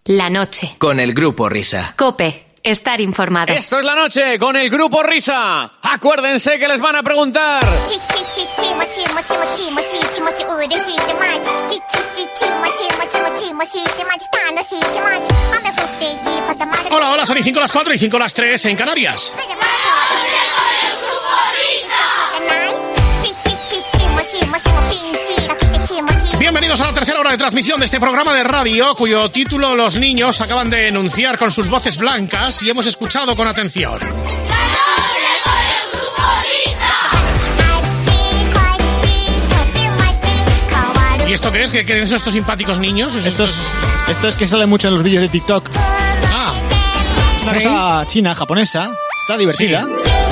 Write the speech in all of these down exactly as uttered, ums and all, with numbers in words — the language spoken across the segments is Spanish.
La noche. Con el Grupo Risa. COPE. Estar informado. Esto es La Noche con el Grupo Risa. Acuérdense que les van a preguntar. Hola, hola, son y cinco las cuatro y cinco las tres en Canarias. Bienvenidos a la tercera hora de transmisión de este programa de radio, cuyo título los niños acaban de enunciar con sus voces blancas y hemos escuchado con atención. ¿Y esto qué es? ¿Qué, qué son estos simpáticos niños? Esto es, esto es que sale mucho en los vídeos de TikTok. Ah, es una cosa china, japonesa. Está divertida.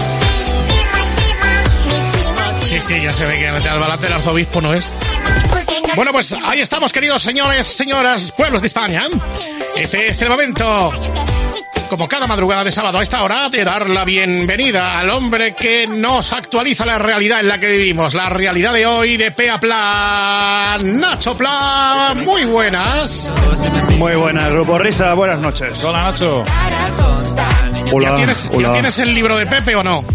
Sí, sí, sí, ya se ve que el balance del arzobispo no es. Bueno, pues ahí estamos, queridos señores, señoras, pueblos de España. Este es el momento, como cada madrugada de sábado a esta hora, de dar la bienvenida al hombre que nos actualiza la realidad en la que vivimos. La realidad de hoy de pe a pa, Nacho Pla. Muy buenas. Muy buenas, Grupo Risa, buenas noches. Hola, Nacho. Hola, ¿Ya tienes, hola. ¿Ya tienes el libro de Pepe o no?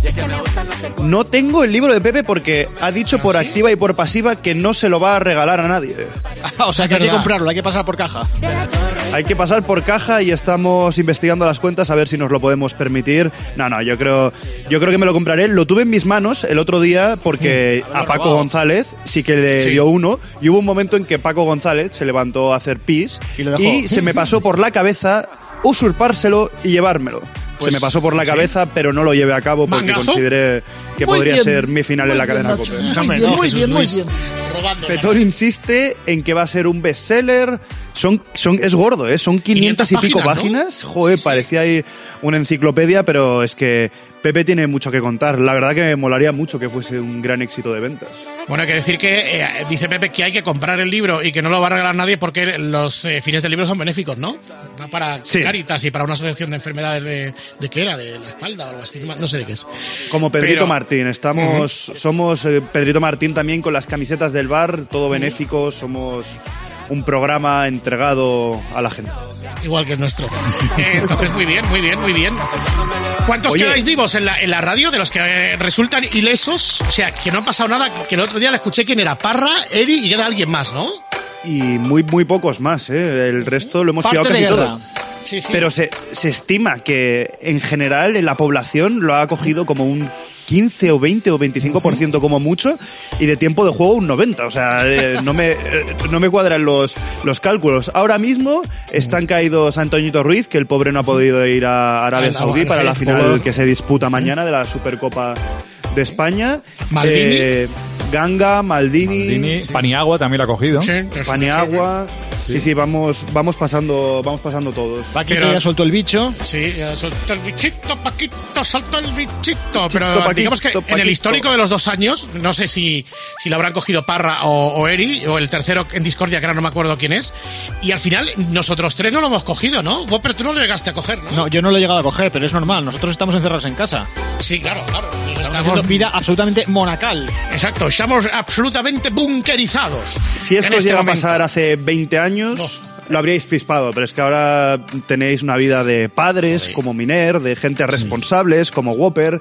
No tengo el libro de Pepe porque ha dicho por ¿Sí? activa y por pasiva que no se lo va a regalar a nadie. O sea que hay que verdad. comprarlo, hay que pasar por caja. Hay que pasar por caja y estamos investigando las cuentas a ver si nos lo podemos permitir. No, no, yo creo, yo creo que me lo compraré. Lo tuve en mis manos el otro día porque a Paco robado. González sí que le Sí. dio uno y hubo un momento en que Paco González se levantó a hacer pis Y lo dejó. y se me pasó por la cabeza usurpárselo y llevármelo. Pues, se me pasó por la sí. cabeza, pero no lo llevé a cabo porque ¿Mangazo? consideré que Muy podría bien, ser mi final en la cadena Nacho, COPE. Muy Hombre, bien, no, muy Jesús bien, muy Luis. bien. Robando. Petón insiste en que va a ser un bestseller. Son, son, es gordo, ¿eh? Son quinientas y pico páginas, ¿no? páginas. Joder, Sí, sí. parecía ahí una enciclopedia, pero es que Pepe tiene mucho que contar. La verdad que me molaría mucho que fuese un gran éxito de ventas. Bueno, hay que decir que eh, dice Pepe que hay que comprar el libro y que no lo va a regalar nadie porque los eh, fines del libro son benéficos, ¿no? Va para Sí. Cáritas y para una asociación de enfermedades de... ¿De qué era? ¿De la espalda o algo así? No sé de qué es. Como Pedrito Pero- Martín, estamos, somos eh, Pedrito Martín también con las camisetas del bar, todo benéfico, somos un programa entregado a la gente. Igual que el nuestro. Eh, entonces, muy bien, muy bien, muy bien. ¿Cuántos Oye. quedáis vivos en la, en la radio de los que eh, resultan ilesos? O sea, que no ha pasado nada, que el otro día le escuché quién era, Parra, Eri y queda alguien más, ¿no? Y muy, muy pocos más, ¿eh? El resto lo hemos Parte pillado de casi guerra. todos. Sí, sí. Pero se, se estima que en general en la población lo ha cogido como un quince o veinte o veinticinco por ciento como mucho y de tiempo de juego un noventa. O sea, eh, no, me, eh, no me cuadran los, los cálculos. Ahora mismo están caídos Antoñito Ruiz, que el pobre no ha podido ir a Arabia Anda, Saudí bueno, para sí, la final pobre. que se disputa mañana de la Supercopa de España. Maldini. Eh, Ganga, Maldini, Maldini, Paniagua también lo ha cogido. Sí, que sí, Paniagua. Sí, sí, vamos, vamos pasando, vamos pasando todos. Paquito Pero- ya soltó el bicho. Sí, ya soltó el bichito, Paquito, soltó el bichito. Pero Paquito, digamos que en el Paquito. histórico de los dos años, no sé si, si lo habrán cogido Parra o, o Eri, o el tercero en Discordia, que ahora no me acuerdo quién es. Y al final, nosotros tres no lo hemos cogido, ¿no? Vos, pero tú no lo llegaste a coger, ¿no? No, yo no lo he llegado a coger, pero es normal. Nosotros estamos encerrados en casa. Sí, claro, claro. Nos Estamos estamos- haciendo vida absolutamente monacal. Exacto, estamos absolutamente bunkerizados. Si esto en os este llega momento. a pasar hace veinte años, No. lo habríais pispado, pero es que ahora tenéis una vida de padres Joder. como Miner, de gente responsables como Whopper,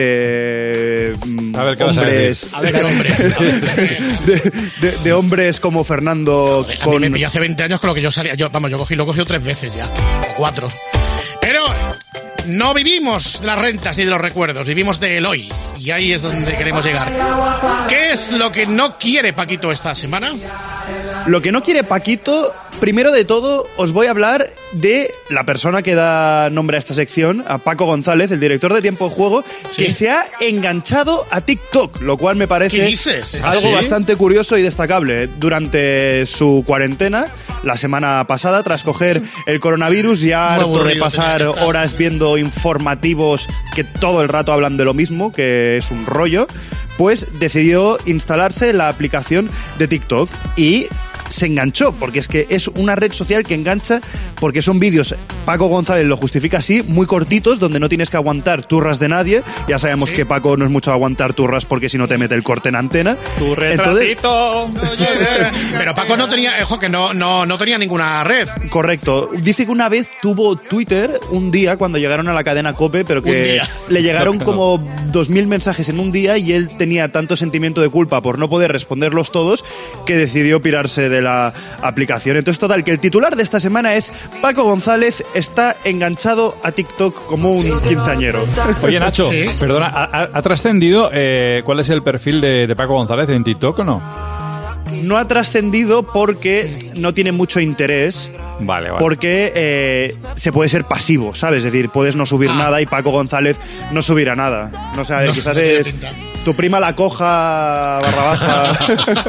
de mm, A ver, ¿qué vas a hombres, A ver, qué hombre. de, de- de hombres como Fernando A mí con me pilló hace veinte años con lo que yo salía. Yo, vamos, yo cogí, lo he cogido tres veces ya. O cuatro. Pero no vivimos de las rentas ni de los recuerdos, vivimos del hoy. Y ahí es donde queremos llegar. ¿Qué es lo que no quiere Paquito esta semana? Lo que no quiere Paquito, primero de todo, os voy a hablar de la persona que da nombre a esta sección, a Paco González, el director de Tiempo de Juego, Sí. que se ha enganchado a TikTok, lo cual me parece ¿Qué dices? algo ¿Sí? bastante curioso y destacable. Durante su cuarentena, la semana pasada, tras coger el coronavirus, ya Muy harto de aburrido pasar tenía que estar. horas viendo informativos que todo el rato hablan de lo mismo, que es un rollo, pues decidió instalarse la aplicación de TikTok y se enganchó, porque es que es una red social que engancha porque son vídeos, Paco González lo justifica así, muy cortitos, donde no tienes que aguantar turras de nadie. Ya sabemos ¿Sí? que Paco no es mucho aguantar turras porque si no te mete el corte en antena. ¡Tu retratito! Entonces, pero Paco no tenía, ojo, que no, no, no tenía ninguna red. Correcto. Dice que una vez tuvo Twitter un día cuando llegaron a la cadena COPE, pero que le llegaron no, como dos mil mensajes en un día y él tenía tanto sentimiento de culpa por no poder responderlos todos que decidió pirarse de la aplicación. Entonces, total, que el titular de esta semana es Paco González está enganchado a TikTok como un quinceañero. Oye, Nacho, ¿Sí? perdona, ¿ha, ha trascendido eh, cuál es el perfil de, de Paco González en TikTok o no? No ha trascendido porque no tiene mucho interés. Vale, vale. Porque eh, se puede ser pasivo, ¿sabes? Es decir, puedes no subir ah. nada y Paco González no subirá nada. No sé, no, quizás no es tinta. Tu prima la coja barra baja.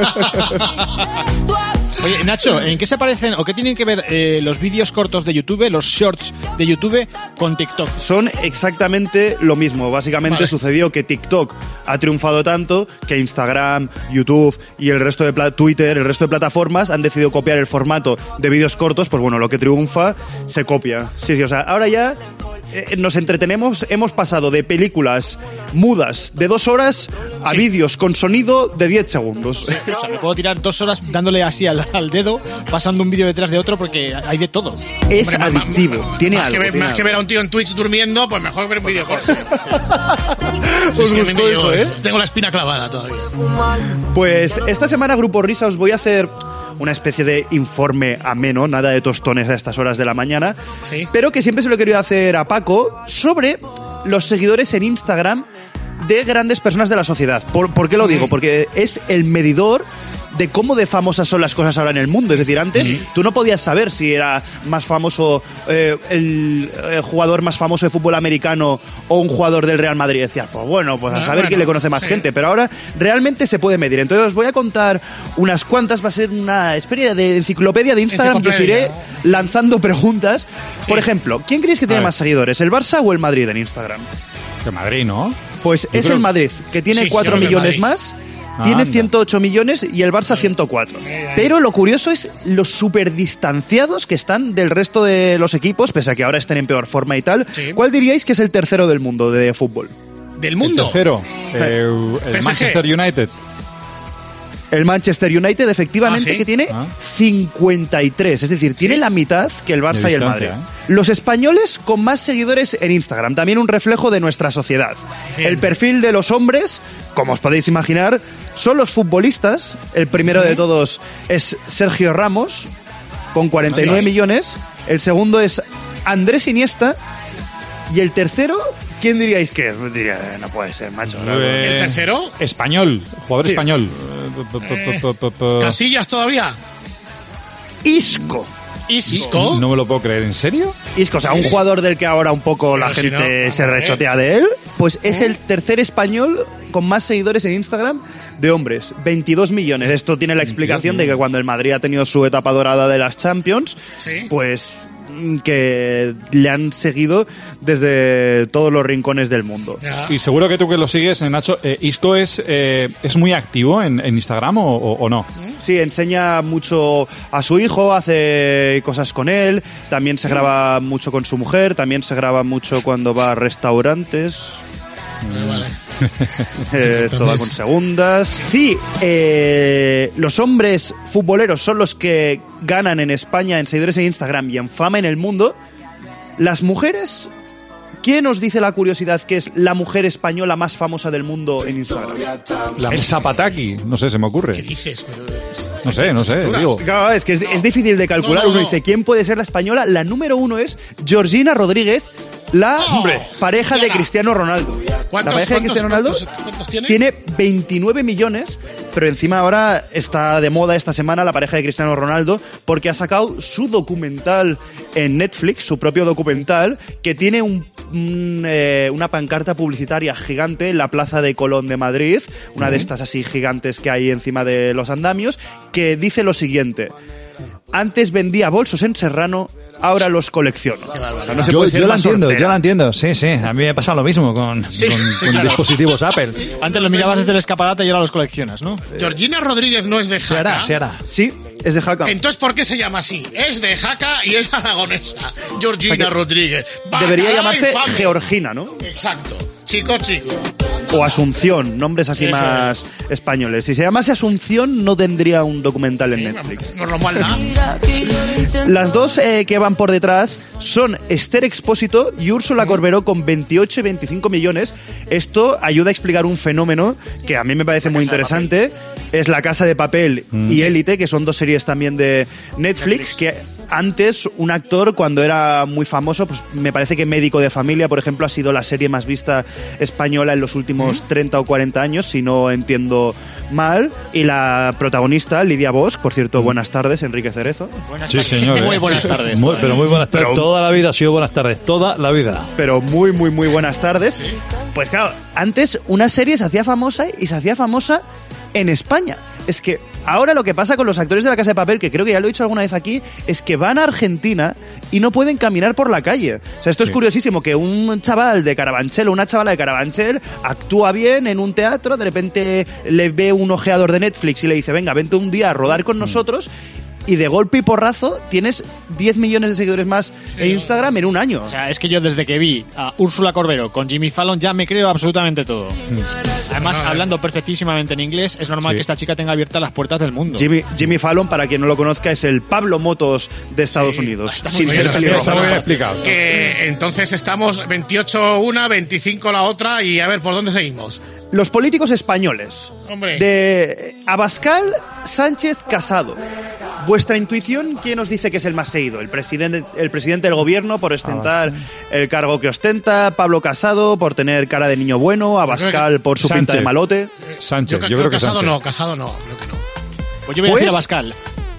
Oye, Nacho, ¿en qué se parecen o qué tienen que ver eh, los vídeos cortos de YouTube, los shorts de YouTube con TikTok? Son exactamente lo mismo. Básicamente vale. sucedió que TikTok ha triunfado tanto que Instagram, YouTube y el resto de pla- Twitter, el resto de plataformas han decidido copiar el formato de vídeos cortos. Pues bueno, lo que triunfa se copia. Sí, sí, o sea, ahora ya eh, nos entretenemos. Hemos pasado de películas mudas de dos horas a sí. vídeos con sonido de diez segundos. Sí, o sea, me puedo tirar dos horas dándole así al, al dedo, pasando un vídeo detrás de otro porque hay de todo. Es Hombre, adictivo, más, más, tiene más algo. Que ver, tiene más algo. que ver a un tío en Twitch durmiendo, pues mejor ver un vídeo corto. Sí. Os gustó eso, ¿eh? Tengo la espina clavada todavía. Pues esta semana, Grupo Risa, os voy a hacer una especie de informe ameno, nada de tostones a estas horas de la mañana, ¿Sí? pero que siempre se lo he querido hacer a Paco, sobre los seguidores en Instagram de grandes personas de la sociedad. ¿Por, ¿por qué lo digo? Porque es el medidor de cómo de famosas son las cosas ahora en el mundo. Es decir, antes sí. tú no podías saber si era más famoso eh, el, el jugador más famoso de fútbol americano o un jugador del Real Madrid. Decías, pues bueno, pues a saber ah, bueno, quién le conoce más sí. gente. Pero ahora realmente se puede medir. Entonces os voy a contar unas cuantas. Va a ser una especie de enciclopedia de Instagram que os iré lanzando preguntas. Sí. Por ejemplo, ¿quién creéis que tiene más seguidores? ¿El Barça o el Madrid en Instagram? El Madrid, ¿no? Pues Yo es creo... el Madrid, que tiene sí, cuatro millones más. Tiene ciento ocho millones y el Barça ciento cuatro. Pero lo curioso es los súper distanciados que están del resto de los equipos, pese a que ahora estén en peor forma y tal. Sí. ¿Cuál diríais que es el tercero del mundo de fútbol? ¿Del mundo? El tercero. Eh, el Manchester United. El Manchester United, efectivamente, ¿Ah, sí? que tiene ¿Ah? cincuenta y tres. Es decir, tiene ¿Sí? la mitad que el Barça y el Madrid. ¿eh? Los españoles con más seguidores en Instagram. También un reflejo de nuestra sociedad. Bien. El perfil de los hombres, como os podéis imaginar, son los futbolistas. El primero ¿Sí? de todos es Sergio Ramos, con cuarenta y nueve ¿Sí? millones. El segundo es Andrés Iniesta. Y el tercero... ¿Quién diríais que es? Diría, no puede ser, macho. ¿El tercero? Español, jugador sí. español. Eh, ¿Casillas todavía? Isco. ¿Isco? No me lo puedo creer, ¿en serio? Isco, o sea, un jugador del que ahora un poco Pero la si gente no, se rechotea de él. Pues es el tercer español con más seguidores en Instagram de hombres, veintidós millones. Esto tiene la explicación de que cuando el Madrid ha tenido su etapa dorada de las Champions, ¿Sí? pues... que le han seguido desde todos los rincones del mundo. Ya. Y seguro que tú que lo sigues, Nacho, eh, ¿Isco es, eh, es muy activo en, en Instagram o, o, o no? Sí, enseña mucho a su hijo, hace cosas con él, también se graba mucho con su mujer, también se graba mucho cuando va a restaurantes. Mm. Vale. Eh, esto va con segundas. Sí, eh, los hombres futboleros son los que ganan en España en seguidores en Instagram y en fama en el mundo. Las mujeres, ¿quién os dice la curiosidad que es la mujer española más famosa del mundo en Instagram? La, el Zapataki, no sé, se me ocurre. ¿Qué dices? Pero... No sé, no sé, digo. Claro, es que es, es difícil de calcular. No, no, no. Uno dice, ¿quién puede ser la española? La número uno es Georgina Rodríguez, la Hombre, pareja de Cristiano Ronaldo. La pareja de Cristiano Ronaldo ¿cuántos, cuántos tiene? tiene veintinueve millones, pero encima ahora está de moda esta semana la pareja de Cristiano Ronaldo porque ha sacado su documental en Netflix, su propio documental, que tiene un, un, eh, una pancarta publicitaria gigante en la Plaza de Colón de Madrid, una uh-huh. de estas así gigantes que hay encima de los andamios, que dice lo siguiente: Antes vendía bolsos en Serrano, ahora los colecciono. O sea, no se Yo, puede ser yo la más entiendo, hortera. yo la entiendo, sí, sí. A mí me pasa lo mismo con, Sí, con, sí, con claro. dispositivos Apple. Antes lo mirabas desde el escaparate y ahora los coleccionas, ¿no? Georgina Rodríguez no es de Se hará, Jaca. se hará. Sí, es de Jaca. Entonces, ¿por qué se llama así? Es de Jaca y es aragonesa. Georgina O sea que Rodríguez. Debería Bacalao llamarse infame. Georgina, ¿no? Exacto. Chico, chico. O Asunción, nombres así Eso más españoles. Si se llamase Asunción, no tendría un documental en Netflix. No Romualda. Las dos eh, que van por detrás son Esther Expósito y Úrsula Corberó con veintiocho y veinticinco millones. Esto ayuda a explicar un fenómeno que a mí me parece muy interesante. Es La Casa de Papel y Élite, que son dos series también de Netflix, que antes un actor cuando era muy famoso, pues me parece que Médico de Familia, por ejemplo, ha sido la serie más vista española en los últimos treinta o cuarenta años, si no entiendo mal. Y la protagonista, Lidia Bosch, por cierto, buenas tardes, Enrique Cerezo. Buenas Sí, tardes. señor. Muy eh. buenas tardes. Muy- pero muy buenas tardes. Pero- Toda la vida ha sido buenas tardes. Toda la vida. Pero muy, muy, muy buenas tardes. Pues claro, antes una serie se hacía famosa y se hacía famosa en España. Es que ahora lo que pasa con los actores de La Casa de Papel, que creo que ya lo he dicho alguna vez aquí, es que van a Argentina y no pueden caminar por la calle. O sea, esto es Sí. curiosísimo, que un chaval de Carabanchel o una chavala de Carabanchel actúa bien en un teatro, de repente le ve un ojeador de Netflix y le dice, venga, vente un día a rodar con nosotros, y de golpe y porrazo tienes diez millones de seguidores más en Instagram en un año. O sea, es que yo desde que vi a Úrsula Corberó con Jimmy Fallon ya me creo absolutamente todo. Además, No, no, hablando perfectísimamente en inglés, es normal Sí. que esta chica tenga abiertas las puertas del mundo. Jimmy, Jimmy Fallon, para quien no lo conozca, es el Pablo Motos de Estados Unidos. está muy Sin bien, ser está pelirrojo. Está muy bien explicado. Que entonces estamos veintiocho una, veinticinco la otra y a ver, ¿por dónde seguimos? Los políticos españoles. Hombre. De Abascal, Sánchez, Casado. Vuestra intuición, ¿quién os dice que es el más seguido? ¿El presidente, el presidente del gobierno por ostentar el cargo que ostenta? ¿Pablo Casado por tener cara de niño bueno? ¿Abascal por su pinta de Sánchez. malote? Sánchez, Yo, yo, creo que casado Sánchez. no, casado no, creo que no. Pues yo voy a Pues- decir a Pascal.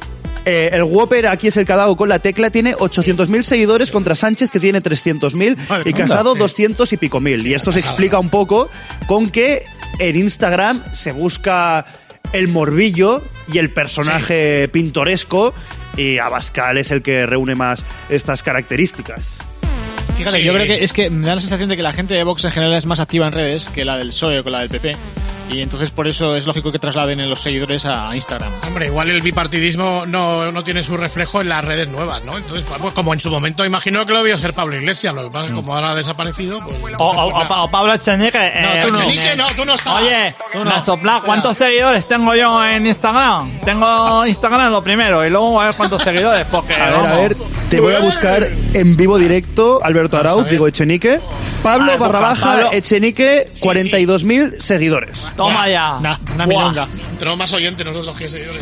Eh, el Whopper, aquí es el cadao con la tecla, tiene ochocientos mil seguidores contra Sánchez, que tiene trescientos mil, y Casado doscientos y pico mil. Y esto se explica un poco con que en Instagram se busca el morbillo y el personaje pintoresco, y Abascal es el que reúne más estas características. Fíjate, Sí. yo creo que es que me da la sensación de que la gente de Vox en general es más activa en redes que la del P S O E o que la del P P. Y entonces por eso es lógico que trasladen los seguidores a Instagram. Hombre, igual el bipartidismo no, no tiene su reflejo en las redes nuevas, ¿no? Entonces, pues, pues, como en su momento imagino que lo vio ser Pablo Iglesias, lo que pasa es que como ahora ha desaparecido, pues... O, entonces, o- pues, o- nada. o Pablo Echenique. eh, No, tú no. Echenique no, tú no estabas. Oye, Tú no. me ha soplado. ¿Cuántos seguidores tengo yo en Instagram? Tengo Instagram lo primero y luego a ver cuántos seguidores. Porque, A ver, a vamos. ver, te voy a buscar en vivo directo Alberto Vamos a Arauz, ver. digo Echenique. Pablo Ah, barra Juan baja Pablo. Echenique, cuarenta y dos mil seguidores. Toma ya. Nah, una Buah. milonga. Tenemos más oyentes nosotros que seguidores.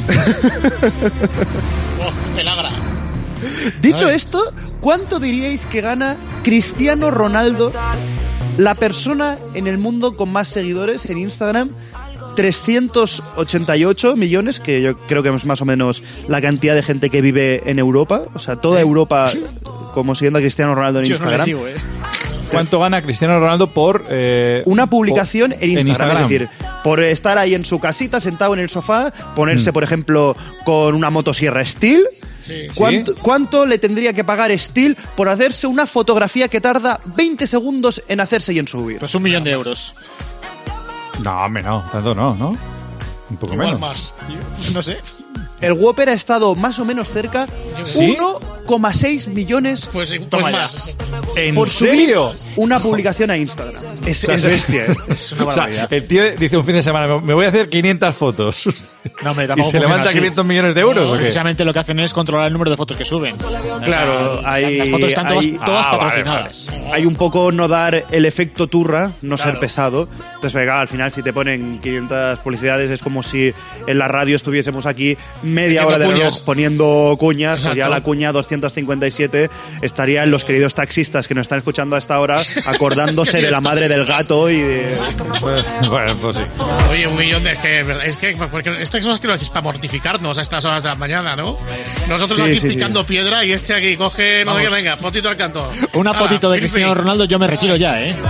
Oh, pelagra. Dicho Ay. esto, ¿cuánto diríais que gana Cristiano Ronaldo, la persona en el mundo con más seguidores en Instagram? trescientos ochenta y ocho millones, que yo creo que es más o menos la cantidad de gente que vive en Europa. O sea, toda Europa como siguiendo a Cristiano Ronaldo en Yo no le Instagram. sigo, eh. ¿Cuánto gana Cristiano Ronaldo por eh, Una publicación por- en Instagram, Instagram? es decir, por estar ahí en su casita, sentado en el sofá, Mm. ponerse, por ejemplo, con una motosierra Steel. Sí. ¿Cuánto, cuánto le tendría que pagar Steel por hacerse una fotografía que tarda veinte segundos en hacerse y en subir? Pues un millón de euros. No, hombre, no, tanto no, ¿no? Un poco Igual menos. más. No sé. El Whopper ha estado más o menos cerca, ¿Sí? uno coma seis millones Pues, pues Toma ya. más. ¿En por serio? subir una publicación a Instagram. Es, es bestia, ¿eh? Es una O sea, barbaridad. el tío dice un fin de semana, me- me voy a hacer quinientas fotos. No, hombre, ¿Y tampoco se funciona levanta así. quinientos millones de euros o qué? Precisamente lo que hacen es controlar el número de fotos que suben. Claro, O sea, hay- las fotos están todas, hay- todas Ah, vale, patrocinadas. Hay un poco no dar el efecto turra, no ser pesado. Entonces, venga, al final si te ponen quinientas publicidades es como si en la radio estuviésemos aquí media Metiendo hora de reloj cuñas. poniendo cuñas, o ya Exacto. la cuña doscientos cincuenta y siete estarían los queridos taxistas que nos están escuchando a esta hora acordándose de la madre del gato y de... Pues, bueno, pues sí. Oye, un millón de... Es que, es que porque esto es cosas que lo decís para mortificarnos a estas horas de la mañana, ¿no? Nosotros Sí, aquí sí, sí. picando piedra y este aquí coge... No sé Vamos. qué, venga, fotito al canto. Una Hala, fotito de pim, Cristiano pim. Ronaldo, yo me retiro ya, ¿eh?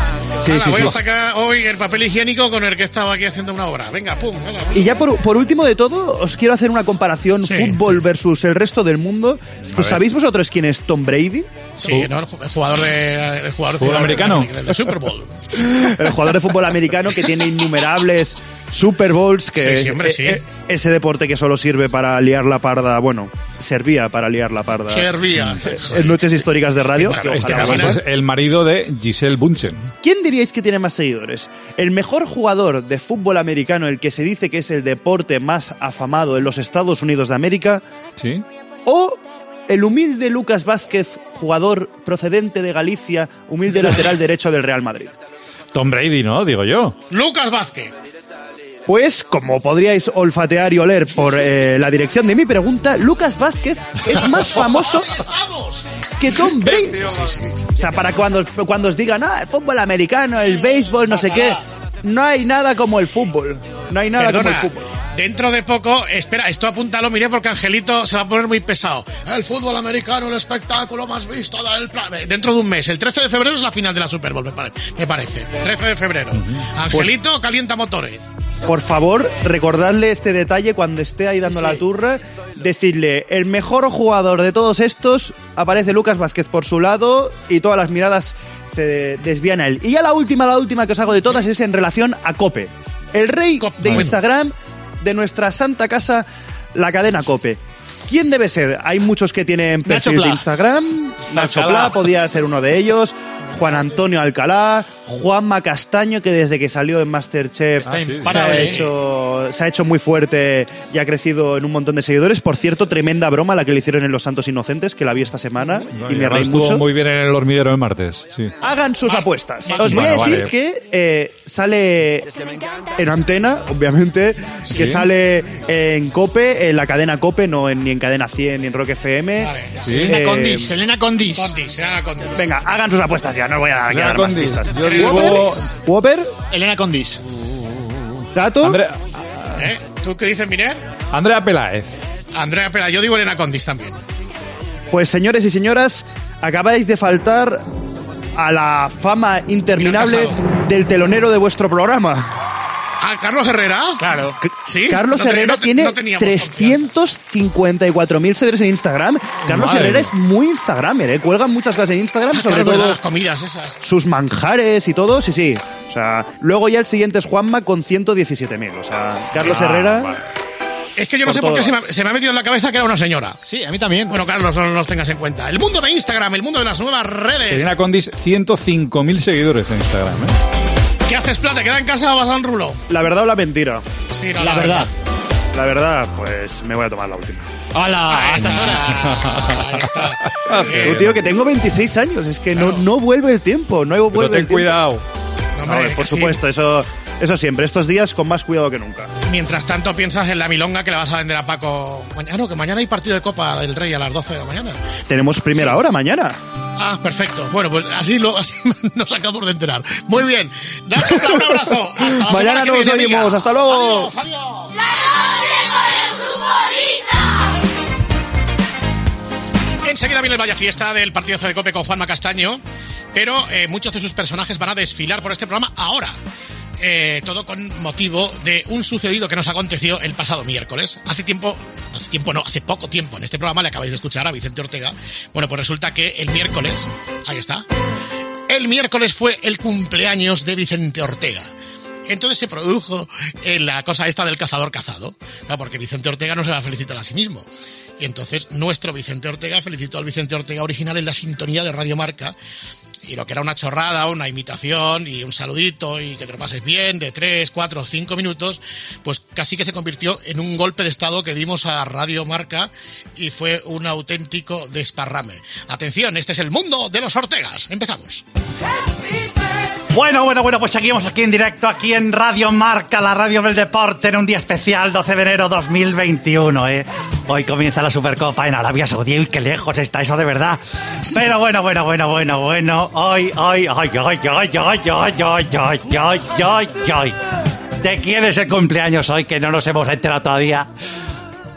Sí, Ahora sí, voy sí. a sacar hoy el papel higiénico con el que estaba aquí haciendo una obra. Venga, pum, venga, pum. Y ya por, por último de todo, os quiero hacer una comparación Sí, fútbol sí. versus el resto del mundo. Pues, ¿sabéis vosotros quién es Tom Brady? Sí, ¿no? El ju- el jugador de el jugador de ¿Fútbol fútbol americano? El de Super Bowl. El jugador de fútbol americano que tiene innumerables Super Bowls, que Sí, sí, hombre, es- sí. eh, ese deporte que solo sirve para liar la parda, bueno, servía para liar la parda. Servía. En noches históricas de radio. Claro, que este ojalá cabrón fuese. Es el marido de Giselle Bunchen. ¿Quién diríais que tiene más seguidores? ¿El mejor jugador de fútbol americano, el que se dice que es el deporte más afamado en los Estados Unidos de América? ¿Sí? ¿O el humilde Lucas Vázquez, jugador procedente de Galicia, humilde lateral derecho del Real Madrid? Tom Brady, ¿no? Digo yo. Lucas Vázquez. Pues, como podríais olfatear y oler por eh, la dirección de mi pregunta, Lucas Vázquez es más famoso ¡Ahí estamos! que Tom Brady. O sea, para cuando, cuando os digan, ah, el fútbol americano, el béisbol, no sé qué, no hay nada como el fútbol. No hay nada Perdona, como el fútbol. dentro de poco, espera, esto apúntalo, miré, porque Angelito se va a poner muy pesado. El fútbol americano, el espectáculo más visto del planeta. Dentro de un mes, el trece de febrero es la final de la Super Bowl, me, pare- me parece. trece de febrero. Angelito calienta motores. Por favor, recordadle este detalle cuando esté ahí dando la turra. Decidle, el mejor jugador de todos estos aparece Lucas Vázquez por su lado y todas las miradas se desvían a él. Y ya la última, la última que os hago de todas es en relación a Cope. El rey Cope, de bueno. Instagram de nuestra santa casa, la cadena Cope. ¿Quién debe ser? Hay muchos que tienen Nacho perfil de Pla. Instagram. Nacho Alcalá. Pla podía ser uno de ellos. Juan Antonio Alcalá, Juanma Castaño, que desde que salió en Masterchef Está Ah, sí, se, ha imparable. hecho, se ha hecho muy fuerte y ha crecido en un montón de seguidores. Por cierto, tremenda broma la que le hicieron en Los Santos Inocentes, que la vi esta semana y me reí Estuvo mucho. muy bien en el hormiguero de martes. Sí. Hagan sus Ah, apuestas. vale. Os voy a Bueno, decir vale. que eh, sale en antena, obviamente, que sale en Cope, en la cadena Cope, no en, ni en Cadena cien ni en Rock F M. Vale. Sí. Selena Eh, Condis, Selena Condis. Condis, Selena Condis. Venga, hagan sus apuestas ya, no os voy a dar, aquí a Selena dar más Condis. pistas. Yo digo- Whopper, Elena Condis. Gato, Andrea, ¿Eh? ¿Tú qué dices, Miner? Andrea Peláez. Andrea Pela, yo digo Elena Condis también. pues señores y señoras, acabáis de faltar a la fama interminable Mira, Casado. del telonero de vuestro programa. Ah, Carlos Herrera. Claro. Sí. Carlos No te- Herrera no te- tiene no teníamos trescientos cincuenta y cuatro mil seguidores en Instagram. Carlos Madre Herrera mía. es muy Instagramer, ¿eh? Cuelga muchas cosas en Instagram, confianza. sobre Claro, ¿verdad? todo Las comidas esas. sus manjares y todo, sí, sí. O sea, luego ya el siguiente es Juanma con ciento diecisiete mil. O sea, Carlos Ah, Herrera... vale. Es que yo no Por sé por qué todo. se me, ha- se me ha metido en la cabeza que era una señora. Sí, a mí también. Bueno, Carlos, no los tengas en cuenta. El mundo de Instagram, el mundo de las nuevas redes. Selena Condis, ciento cinco mil seguidores en Instagram. ¿eh? ¿Qué haces, Plata? ¿Queda en casa o vas a un rulo? La verdad o la mentira. Sí, no, la verdad. La verdad, pues me voy a tomar la última. Hola, a estas horas. Ahí está. Tú, tío, que tengo veintiséis años. Es que no, Claro. no vuelve el tiempo. No Pero vuelve ten el tiempo. cuidado. No, A hombre, ver, por que sí. supuesto, eso, eso siempre. Estos días con más cuidado que nunca. Mientras tanto piensas en la milonga que le vas a vender a Paco mañana. No, que mañana hay partido de Copa del Rey a las doce de la mañana. Tenemos primera Sí. hora mañana. Ah, perfecto. Bueno, pues así, lo, así nos acabamos de enterar. Muy bien. Nacho, un abrazo. Hasta la Mañana semana que nos viene, amiga. oímos. Hasta luego. Adiós, adiós. Enseguida viene el Vaya Fiesta del partido C de Cope con Juanma Castaño, pero eh, muchos de sus personajes van a desfilar por este programa ahora. Eh, todo con motivo de un sucedido que nos aconteció el pasado miércoles. Hace tiempo, hace tiempo no, hace poco tiempo en este programa le acabáis de escuchar a Vicente Ortega. Bueno, pues resulta que el miércoles, ahí está, el miércoles fue el cumpleaños de Vicente Ortega. Entonces se produjo eh, la cosa esta del cazador cazado, claro, porque Vicente Ortega no se va a felicitar a sí mismo. Y entonces nuestro Vicente Ortega felicitó al Vicente Ortega original en la sintonía de Radio Marca. Y lo que era una chorrada, una imitación y un saludito y que te lo pases bien de tres, cuatro, cinco minutos, pues casi que se convirtió en un golpe de estado que dimos a Radio Marca y fue un auténtico desparrame. Atención, este es el mundo de los Ortegas. Empezamos. Bueno, bueno, bueno, pues seguimos aquí en directo, aquí en Radio Marca, la radio del deporte, en un día especial, doce de enero dos mil veintiuno, ¿eh? Hoy comienza la Supercopa en Arabia Saudí, y qué lejos está eso de verdad. Pero bueno, bueno, bueno, bueno, bueno, hoy, hoy, hoy, hoy, hoy, hoy, hoy, hoy, hoy, hoy, hoy, hoy. ¿De quién es el cumpleaños hoy que no nos hemos enterado todavía?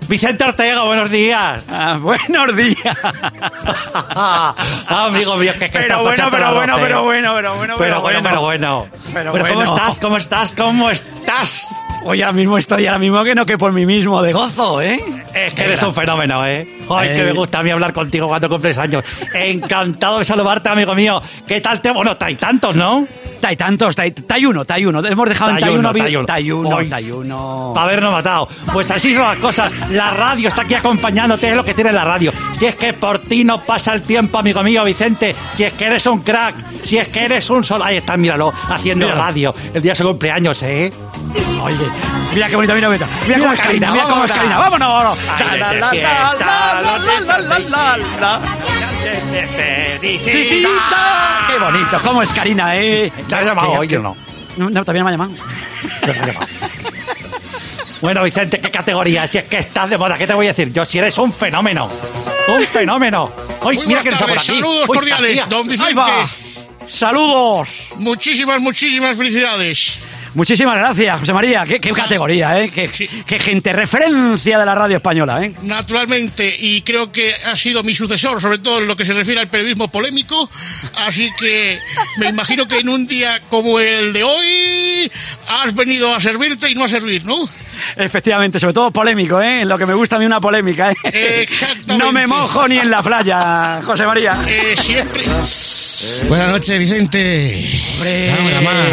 Vicente Ortega, buenos días. Ah, buenos días. Ah, amigo mío, que, que Pero estás bueno, pachando pero la bueno, doce. pero bueno, pero bueno, Pero bueno, pero bueno. Pero Pero ¿cómo bueno. estás? ¿Cómo estás? ¿Cómo estás? Hoy ahora mismo estoy, ahora mismo que no que por mí mismo, de gozo, ¿eh? Es que eres un fenómeno, ¿eh? Ay, Eh. que me gusta a mí hablar contigo cuando cumples años. Encantado de saludarte, amigo mío. ¿Qué tal te...? Bueno, hay tantos, ¿no? Tai tantos, tai, tai uno, tai uno. Hemos dejado en Tai tai uno, uno, tai uno. tai uno, Hoy. tai uno. Para habernos matado. Pues así son las cosas. La radio está aquí acompañándote, es lo que tiene la radio. Si es que por ti no pasa el tiempo, amigo mío, Vicente. Si es que eres un crack. Si es que eres un sol. Ahí está, míralo, haciendo Mira. radio. El día de su cumpleaños, ¿eh? Oye, mira qué bonito, mira, mira. Mira cómo es Karina, mira cómo es Karina. Vámonos, vámonos. Ahí La, vete la, la, fiesta, la, la, los la, la, la, la. ¡Felicidad! Qué bonito, cómo es Karina, ¿eh? ¿Te has llamado hoy o no? No, no, todavía no me ha llamado. Bueno, Vicente, ¿qué categoría? Si es que estás de moda, ¿qué te voy a decir? Yo, si eres un fenómeno. Un fenómeno. Uy, Muy mira buenas que está por tardes, aquí. saludos Uy, cordiales, tía. don Ahí Vicente. va. Saludos. Muchísimas, muchísimas felicidades. Muchísimas gracias, José María. Qué, qué categoría, ¿eh? Qué, Sí. qué gente referencia de la radio española, ¿eh? Naturalmente, y creo que ha sido mi sucesor, sobre todo en lo que se refiere al periodismo polémico, así que me imagino que en un día como el de hoy has venido a servirte y no a servir, ¿no? Efectivamente, sobre todo polémico, ¿eh? Lo que me gusta a mí una polémica, ¿eh? Exactamente. No me mojo ni en la playa, José María. Eh, siempre. Buenas noches, Vicente. Hombre. Dame la mano.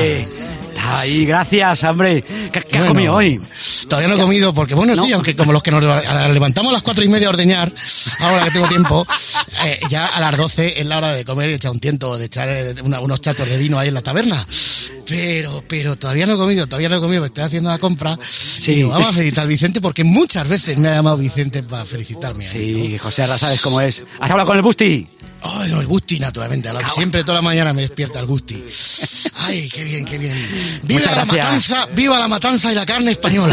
Ay, gracias, hombre. ¿Qué, qué has Bueno, comido hoy? Todavía no he comido, porque bueno, sí, aunque como los que nos leva- levantamos a las cuatro y media a ordeñar, ahora que tengo tiempo, eh, ya a las doce es la hora de comer y echar un tiento, de echar eh, una- unos chatos de vino ahí en la taberna. Pero, pero todavía no he comido, todavía no he comido, me estoy haciendo la compra. Y digo, vamos a felicitar a Vicente, porque muchas veces me ha llamado Vicente para felicitarme. a mí, ¿no? Sí, José, ahora sabes cómo es. ¿Has hablado con el Busti? Ay, no, el Gusti, naturalmente. a la- Siempre toda la mañana me despierta el Gusti. Ay, qué bien, qué bien. ¡Viva Muchas la gracias. matanza! ¡Viva la matanza y la carne española!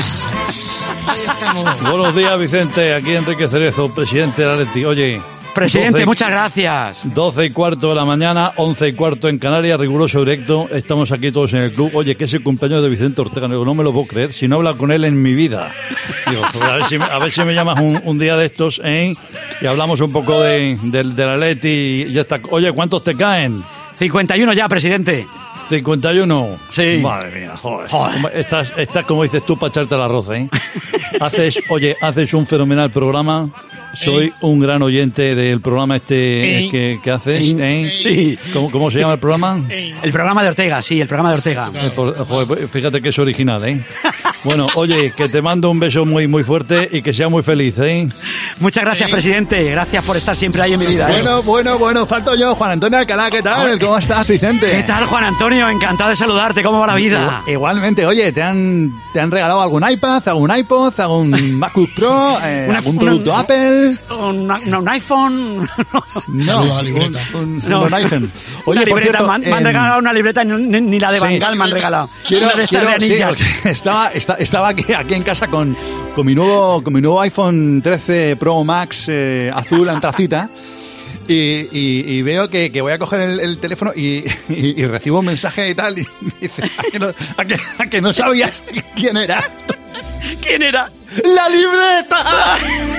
Ahí estamos. Buenos días, Vicente. Aquí Enrique Cerezo, presidente de la Atleti. Oye, Presidente, doce muchas gracias. doce y cuarto de la mañana, once y cuarto en Canarias, riguroso directo. Estamos aquí todos en el club. Oye, que es el cumpleaños de Vicente Ortega. Digo, no me lo puedo creer. Si no he hablado con él en mi vida. Digo, pues a ver si me, a ver si me llamas un, un día de estos, ¿eh? Y hablamos un poco de, del del Atleti y ya está. Oye, ¿cuántos te caen? cincuenta y uno ya, presidente. cincuenta y uno. Sí. Madre mía, joder. Joder. Estás, estás como dices tú para echarte el arroz, ¿eh? Haces, oye, haces un fenomenal programa. Soy un gran oyente del programa este Eh. que, que haces, ¿eh? Sí. ¿Cómo, cómo se llama el programa? El programa de Ortega, sí, el programa de Ortega. Eh, por- joder, fíjate que es original, ¿eh? Bueno, oye, que te mando un beso muy, muy fuerte y que sea muy feliz, ¿eh? Muchas gracias, presidente. Gracias por estar siempre ahí en mi vida. ¿eh? Bueno, bueno, bueno, falto yo, Juan Antonio Alcalá, ¿qué tal? ¿Cómo estás, Vicente? ¿Qué tal, Juan Antonio? Encantado de saludarte. ¿Cómo va la vida? Igual- Igualmente, oye, ¿te han, ¿te han regalado algún iPad, algún iPod, algún MacBook Pro, eh, Una- algún una- producto Apple? ¿Un, un- un iPhone? Saludo a la libreta. Un, un- No. un iPhone. Una Oye, por libreta. cierto, me, han, me han em, regalado una libreta y ni, ni la de sí. Bangal me han regalado. Quiero, Una de estas quiero- de sí, anillas. porque estaba, esta- estaba aquí, aquí en casa con, con, mi nuevo, con mi nuevo iPhone trece Pro Max eh, azul antracita. Y, y, y veo que, que voy a coger el, el teléfono y, y- y recibo un mensaje y tal. Y me dice, ¿a que no, a que, a que no sabías quién era? ¿Quién era? ¡La libreta!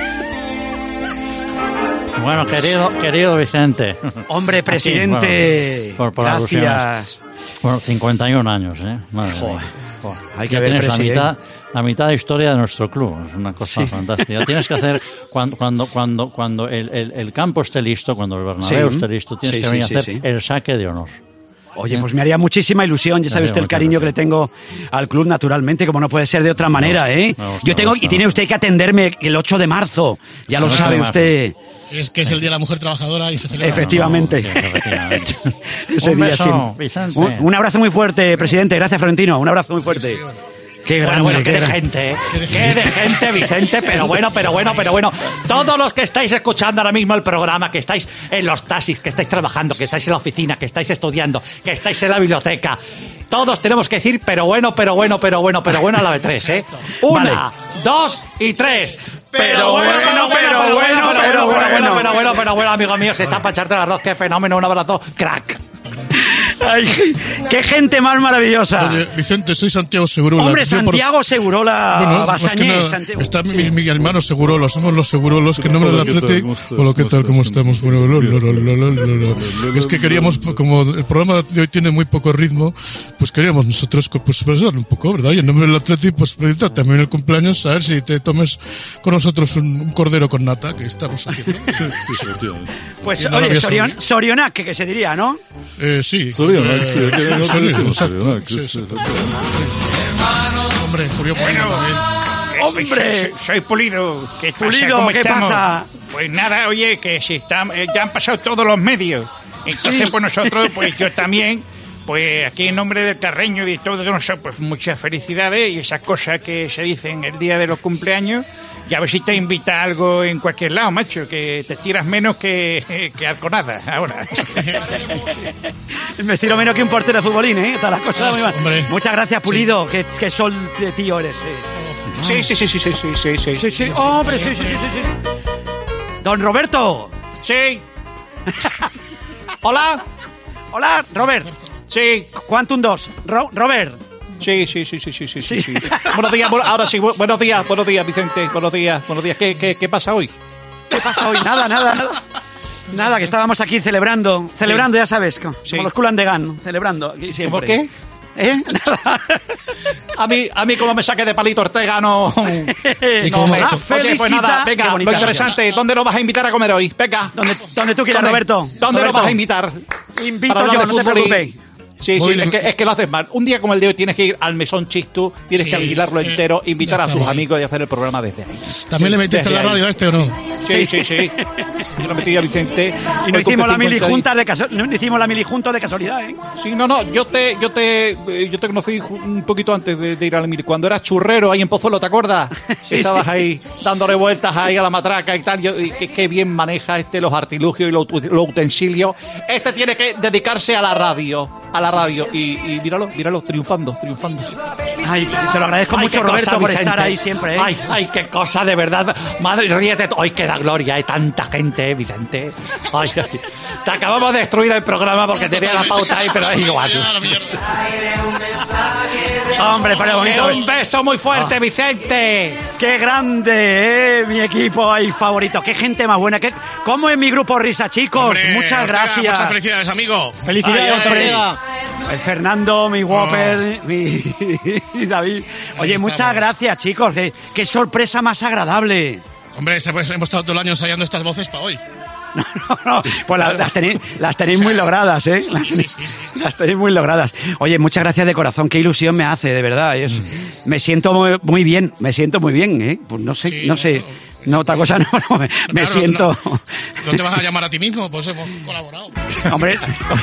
Bueno, querido, querido Vicente. Hombre, presidente. Aquí, bueno, por- por Gracias. alusiones. Bueno, cincuenta y un años, ¿eh? Madre Joder. mía. Joder. Hay que Ya ver, tienes la presidente. mitad, la mitad de historia de nuestro club. Es una cosa fantástica. Tienes que hacer, cuando, cuando, cuando, cuando el, el, el campo esté listo, cuando el Bernabéu Sí. esté listo, tienes Sí, que sí, venir a sí, hacer sí. el saque de honor. Oye, pues me haría muchísima ilusión. Ya sabe Me haría usted el mucha cariño ilusión. que le tengo al club, naturalmente, como no puede ser de otra manera, gusta, ¿eh? me gusta, Yo tengo, me gusta, y tiene me usted que atenderme el ocho de marzo. Ya lo El ocho sabe de marzo. usted. Es que es el Día de la Mujer Trabajadora y se celebra. Efectivamente. No, efectivamente. Ese Un día beso, sí. Vicente. Un, un abrazo muy fuerte, presidente. Gracias, Florentino. Un abrazo muy fuerte. Qué Bueno, grande, bueno, qué qué de gran- gente, ¿eh? Qué de gente, Vicente, pero bueno, pero bueno, pero bueno. Todos los que estáis escuchando ahora mismo el programa, que estáis en los taxis, que estáis trabajando, que estáis en la oficina, que estáis estudiando, que estáis en la biblioteca, todos tenemos que decir, pero bueno, pero bueno, pero bueno, pero bueno a la de tres, ¿eh? Una, Vale. dos y tres. Pero bueno, pero bueno, pero bueno, pero bueno, bueno. pero bueno, pero bueno, amigo mío, se está para echarte el arroz, qué fenómeno, un abrazo, crack. Ay, qué gente más maravillosa. Oye, Vicente, soy Santiago Segurola. Hombre, Yo por- Santiago Segurola Bueno, más que Basañé, nada, Santiago. está mi, mi hermano Segurola, somos los Segurolos, que en nombre del Hola, ¿qué tal? Atleti... ¿Cómo estás? Hola, ¿qué tal? ¿Cómo ¿Cómo estamos? Bueno, lo, lo, lo, lo, lo, lo, lo. Es que queríamos, como el programa de hoy tiene muy poco ritmo, pues queríamos nosotros pues expresarlo un poco, ¿verdad? Y en nombre del Atleti, pues pedirte también el cumpleaños, a ver si te tomes con nosotros un, un cordero con nata, que estamos haciendo. Sí, sí, efectivamente. Pues, Y en oye, Arabia Sorion, Saudí. Sorionac, que, que se diría, ¿no? Eh, sí. Sorionak, sí, Eh, que sí, no sí, digo exacto. Sorionak, Sí, sí, exacto. sí. Hombre, Julio Pulido también. ¡Hombre! Soy, soy Pulido. ¿Qué pasa? Pulido, ¿Cómo ¿qué estamos? pasa? Pues nada, oye, que si están, eh, ya han pasado todos los medios. Entonces, pues nosotros, pues yo también, pues aquí en nombre del Carreño y de todos nosotros, pues muchas felicidades y esas cosas que se dicen el día de los cumpleaños. Y a ver si te invita a algo en cualquier lado, macho, que te tiras menos que, que Arconada ahora. Me estiro menos que un portero de futbolín, ¿eh? Está la cosa Ah, muy mal. hombre. Muchas gracias, Pulido. Qué, qué sol de tío eres. eh. Sí, sí, sí, sí, sí, sí, sí, sí. Sí, sí. Hombre, sí, sí, sí, sí, sí. Don Roberto. Sí. Hola. Hola, Robert. Sí. Quantum dos. Ro- Robert. Sí, sí, sí, sí, sí, sí, sí, sí. Buenos días, bu- ahora sí, bu- buenos días, buenos días, Vicente, buenos días, buenos días. ¿Qué, qué, qué pasa hoy? ¿Qué pasa hoy? Nada, nada, nada. Nada, que estábamos aquí celebrando. Celebrando, ya sabes, como Sí. como los Kulan de Gan. Celebrando aquí siempre. ¿Por qué? ¿Eh? Nada. A mí, a mí como me saque de Palito Ortega, no... ¿Y no cómo? me- Ah, Oye, pues nada, felicita. Qué venga, bonita lo interesante, ¿dónde nos vas a invitar a comer hoy? Venga. Donde, donde tú quieras, ¿Dónde? Roberto. ¿Dónde nos Roberto. vas a invitar? Invito Para hablar yo, de no te fútbol y- preocupes. Sí, Voy sí, de- es que, es que lo haces mal. Un día como el de hoy tienes que ir al Mesón Chistu, tienes Sí, que alquilarlo eh, entero, invitar ya a tus estamos ahí. amigos y hacer el programa desde ahí. ¿También le metiste en la Desde ahí. radio a este o no? Sí, sí, sí. Yo lo metí a Vicente. Y no Hoy cumple hicimos la cincuenta y- milijunta de caso- no hicimos la milijunta de casualidad, ¿eh? Sí, no, no, yo te, yo te, eh, yo te conocí ju- un poquito antes de, de ir al Mil. Cuando eras churrero ahí en Pozuelo, ¿te acuerdas? Sí, Estabas sí. ahí dándole vueltas ahí a la matraca y tal. Yo, y qué, qué bien maneja este los artilugios y los, ut- los utensilios. Este tiene que dedicarse a la radio, a la radio. Y, y míralo, míralo, triunfando, triunfando. Ay, te lo agradezco Ay, mucho, qué Roberto, cosa, por Vicente. estar ahí siempre, ¿eh? Ay, ay, qué cosa, de verdad. Madre, ríete. Ay, qué da gloria, hay tanta gente, eh, Vicente. Ay, ay. Te acabamos de destruir el programa porque tenía la pauta ahí, pero es igual. Ah, la mierda. Hombre, pero bonito. Un beso muy fuerte, Vicente. ¡Qué grande, eh! Mi equipo ahí favorito. ¡Qué gente más buena! ¿Qué... ¿Cómo es mi grupo Risa, chicos? Hombre, Muchas Ortega, gracias. Muchas felicidades, amigo. Felicidades, Ay, hombre. Ortega. El Fernando, mi Whopper, mi David. Oye, Ahí muchas estamos. gracias, chicos. Qué, qué sorpresa más agradable. Hombre, se- pues, hemos estado todo el año ensayando estas voces para hoy. No, no, pues la- las tenéis, las tenéis muy logradas, ¿eh? Las, Sí, sí, sí, sí. las tenéis muy logradas. Oye, muchas gracias de corazón. Qué ilusión me hace, de verdad. Es, me siento muy, muy bien, me siento muy bien, ¿eh? Pues no sé, Sí, no no, sé. no. No, otra cosa no, no, me, me Claro, siento... No, ¿no te vas a llamar a ti mismo? Pues hemos colaborado. Hombre,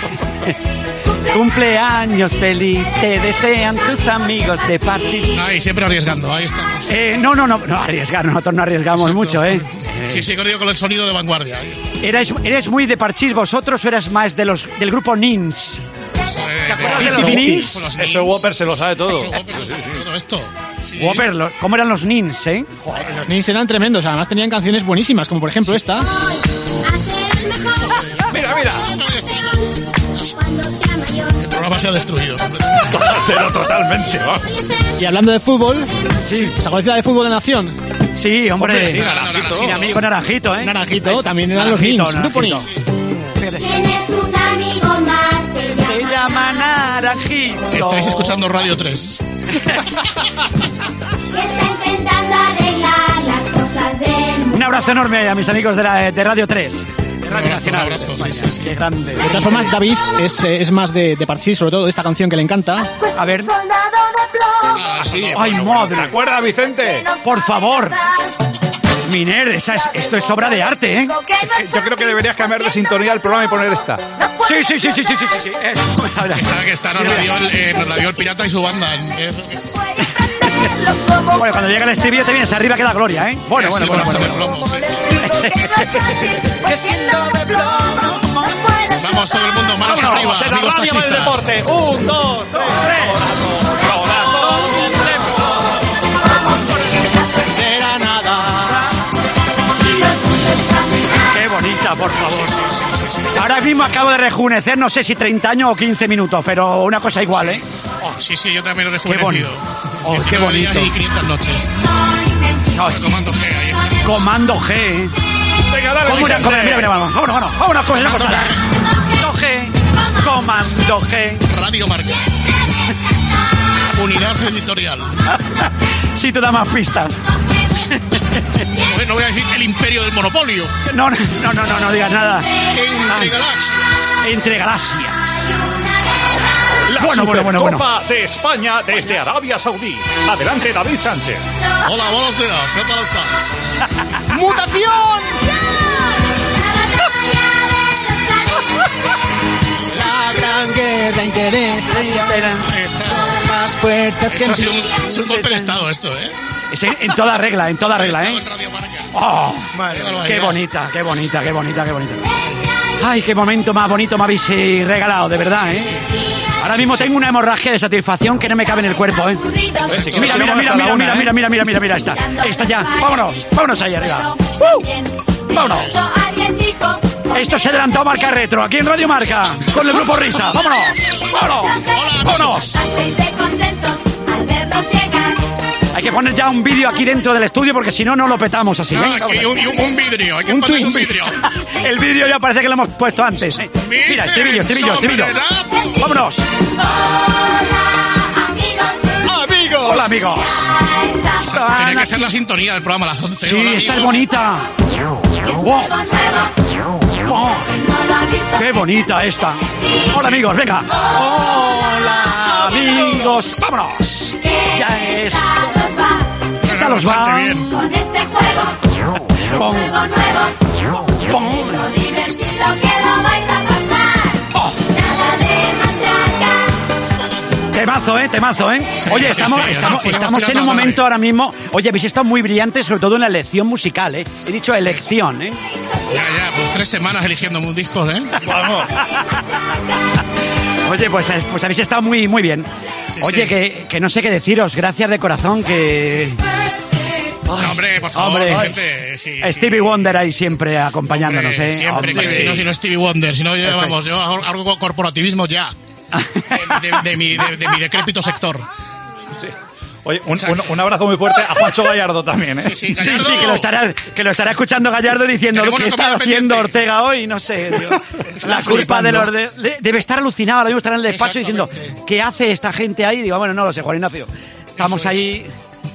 cumpleaños feliz, te desean tus amigos de Parchís. Ahí, siempre arriesgando, ahí estamos. Eh, no, no, no, no arriesgar, nosotros no arriesgamos Exacto. mucho, ¿eh? Sí, sí, digo con el sonido de vanguardia. Ahí está. ¿Eres, ¿Eres muy de Parchís vosotros o eres más de los del grupo Nins? Eh, acuerdas de de los los Nins? Nins? Los Eso Nins. Whopper se lo sabe todo. Eso Whopper se sabe todo esto. Sí. Whopper, lo- ¿cómo eran los Nins, eh? Los Nins eran tremendos, además tenían canciones buenísimas, como por ejemplo esta. Mira, mira. Ahí estamos. El programa se ha destruido completamente. Pero totalmente, va. Y hablando de fútbol, sí. ¿os acordáis de la de fútbol de Nación? Sí, hombre. Hombre, sí, Naranjito. Mi amigo Naranjito, ¿eh? Naranjito, también eran los Naranjito, Nins, grupo Naranjito. Nins. Tienes un amigo más, se Se llama. llama Naranjito. Estáis escuchando Radio tres. Que está intentando arreglar las cosas del mundo. Un abrazo enorme a mis amigos de, la- de Radio tres. De Radio abrazo, Nacional. un abrazo, sí, sí, sí. Qué grande. De todas formas, David es, eh, es más de, de Parchís, sobre todo de esta canción que le encanta. A ver. Ah, sí. Ay, madre. ¿Te acuerdas, Vicente? Por favor. Miner, esa es- esto es obra de arte, ¿eh? Yo creo que deberías cambiar de sintonía al programa y poner esta. Sí, sí, sí, sí, sí, sí, sí, sí. Eh, ahora. Está, que está, nos la dio el, eh, nos la dio el pirata y su banda. Eh, Bueno, cuando llega el estribillo te vienes arriba que da gloria, ¿eh? Bueno, bueno, sí, bueno, corazón bueno. de plomo, sí, sí. Vamos, todo el mundo, manos arriba, Vamos, en la amigos radio del taxistas. deporte. Un, dos, tres. Era nada. Qué bonita, por favor. Ahora mismo acabo de rejuvenecer, no sé si treinta años o quince minutos, pero una cosa igual, ¿eh? Oh, sí, sí, yo también lo he Qué rejuvenecido. bonito. Oh, qué bonito. Y quinientas noches. Ay. Comando G, ahí está. Comando G, ¿eh? Venga, dale, ¿Cómo una Vicente. cosa? Mira, mira, vamos, vámonos, vámonos, vámonos con esa Comando cosa. Comando G, Comando G. Radio Marca. Unidad editorial. Si te da más pistas. Joder, no voy a decir el imperio del monopolio. No, no, no, no, no digas nada. Entre galaxias. Entre galaxias. La Bueno, bueno, bueno, Supercopa de España desde Arabia Saudí. Adelante, David Sánchez. Hola, buenos días. ¿Qué tal estás? ¡Mutación! La gran guerra interés. Ahí está. Más fuertes que Esto ha sido un, es un golpe de estado esto, ¿eh? Es en, en toda regla, en toda regla, Estado ¿eh? en Radio Marca. Oh, Qué barbaridad. qué bonita, qué bonita, qué bonita, qué bonita. Ay, qué momento más bonito me habéis eh, regalado, de verdad, ¿eh? Ahora mismo tengo una hemorragia de satisfacción que no me cabe en el cuerpo, ¿eh? Pues, si quieres, Mira, mira, tenemos mira, hasta la mira, una, mira, ¿eh? mira, mira, mira, mira, mira, esta, esta ya. Vámonos, vámonos ahí arriba. ¡Uh! Vámonos. Esto se adelantó Marca Retro, aquí en Radio Marca, con el grupo Risa. Vámonos, vámonos, vámonos. Hay que poner ya un vídeo aquí dentro del estudio porque si no, no lo petamos así. Ah, ¿eh? aquí un, un, un vidrio. Hay que poner un vidrio. El vídeo ya parece que lo hemos puesto antes. ¿eh? Mira, este vídeo, este vídeo, este vídeo. Vámonos. Amigos. Hola, amigos. Tiene que ser la sintonía del programa a las once. Sí, Hola, esta es amigos. bonita. Wow. Oh, qué bonita esta. Hola, amigos, venga. Hola, amigos. Vámonos. Ya es. ¿Qué tal os va? Bastante bien. Con este juego, Pon, nuevo, pon. lo divertido que lo vais a pasar. Oh, Nada de matraca. temazo, ¿eh? Temazo, ¿eh? Sí, Oye, sí, estamos, sí, estamos, podemos estamos tirar en un toda la momento tarde. ahora mismo. Oye, habéis estado muy brillantes, sobre todo en la elección musical, ¿eh? He dicho elección, ¿eh? Ya, ya, pues tres semanas eligiendo un disco, ¿eh? Vamos. Oye, pues, pues habéis estado muy, muy bien. Sí, Oye, sí. Que, que no sé qué deciros. Gracias de corazón, que... No, hombre, por favor, Hombre. Vicente. Sí, sí. Stevie Wonder ahí siempre acompañándonos, Hombre, ¿eh? Siempre, Hombre. que si no, si no Stevie Wonder, si no, yo, vamos, yo hago algo corporativismo ya. De, de- de mi, de, de mi decrépito sector. Oye, un, Exacto. un- un abrazo muy fuerte a Juancho Gallardo también, ¿eh? Sí, sí, Sí, Gallardo. sí, que lo estará, que lo estará escuchando Gallardo diciendo Tenemos ¿qué una está comida haciendo pendiente. Ortega hoy? No sé, tío. La Está culpa de flipando. los... de- de- debe estar alucinado, ahora mismo estará en el despacho diciendo Exactamente. ¿qué hace esta gente ahí? Digo, bueno, no lo sé, Juan Ignacio. Estamos Eso es. ahí...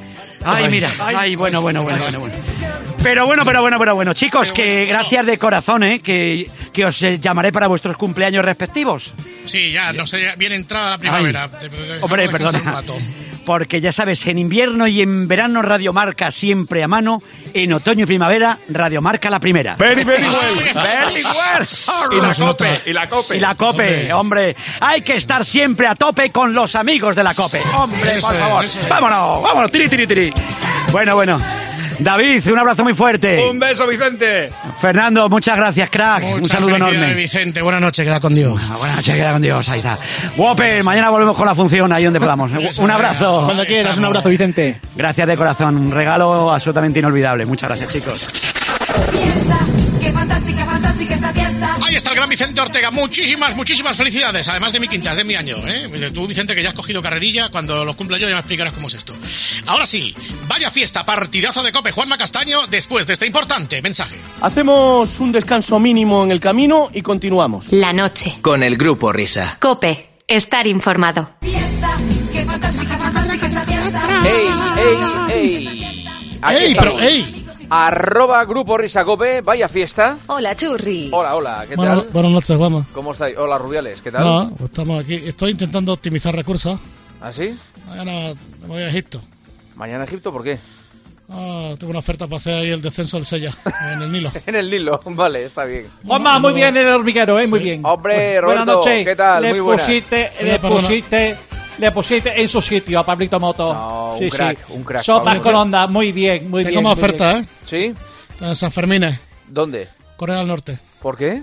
Ay, Ay, mira, ay. ay, bueno, bueno, bueno, bueno, bueno. Pero bueno, pero bueno, pero bueno. Chicos, Pero que bueno, gracias de corazón, ¿eh? Que, que os eh, llamaré para vuestros cumpleaños respectivos. Sí, ya, no sé, bien entrada la primavera. Te- te- te- Hombre, dejamos descansar perdona. un rato. Porque ya sabes, en invierno y en verano Radio Marca siempre a mano. En otoño y primavera Radio Marca la primera. Very, very Ah, well. ahí está. Very well. Y la Se nota. cope, y la cope. Y la COPE, hombre. Hay que estar siempre a tope con los amigos de la COPE. Hombre, Eso por es, favor. eso es. Vámonos, vámonos, tiri, tiri, tiri. Bueno, bueno. David, un abrazo muy fuerte. Un beso, Vicente. Fernando, muchas gracias, crack. un Muchas saludo felicidades, enorme. Vicente. Buenas noches, queda con Dios. Ah, buenas noches, queda con Dios. Ahí está. Whopper, mañana volvemos con la función ahí donde podamos. Eso, Un abrazo. Cuando Ahí quieras, un estamos. abrazo, Vicente. Gracias de corazón. Un regalo absolutamente inolvidable. Muchas gracias, chicos. Fiesta, qué fantástica, fantástica esta fiesta. Ahí está el gran Vicente Ortega. Muchísimas, muchísimas felicidades. Además de mi quinta, es de mi año. ¿eh? Tú, Vicente, que ya has cogido carrerilla, cuando los cumpla yo ya me explicarás cómo es esto. Ahora sí, vaya fiesta, partidazo de Cope. Juanma Castaño, después de este importante mensaje. Hacemos un descanso mínimo en el camino y continuamos. La noche. Con el grupo Risa. Cope. Estar informado. Fiesta, qué fantástica, fantástica esta fiesta. ¡Ey, ey, ey! Aquí ¡Ey, estamos. pero ey! Arroba Grupo Risa Cope, vaya fiesta. Hola, Churri. Hola, hola, ¿qué Bueno, tal? buenas noches, vamos. ¿Cómo estáis? Hola, Rubiales, ¿qué tal? No, pues estamos aquí. Estoy intentando optimizar recursos. ¿Ah, sí? Mañana me voy a Egipto. ¿Mañana Egipto por qué? Ah, tengo una oferta para hacer ahí el descenso del Sella, en el Nilo. En el Nilo, vale, está bien. Juanma, muy bien en el hormiguero, ¿eh? Muy bien. Hombre, Buenas Roberto, noches. ¿qué tal? Le Muy buenas. pusiste, Sí, le perdona. pusiste, le pusiste en su sitio a Pablito Moto. No, un sí, crack, sí. un crack, Sopas Pablito. con onda, muy bien, muy Tengo bien. más muy oferta, bien. ¿eh? ¿Sí? En San Fermín, ¿Dónde? Corea del Norte. ¿Por qué?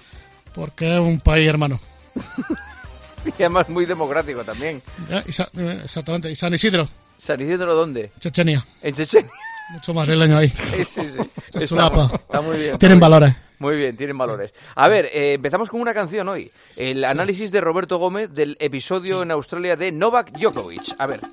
Porque es un país hermano. Y además muy democrático también. ¿Ya? Y Sa- eh, exactamente. Y San Isidro, ¿San Isidro dónde? Chechenia. En Chechenia. Mucho madrileño ahí. Sí, sí, sí. Está, Está, está muy bien. Tienen valores. Muy bien, tienen valores. A ver, eh, empezamos con una canción hoy. El análisis de Roberto Gómez del episodio sí. en Australia de Novak Djokovic. A ver.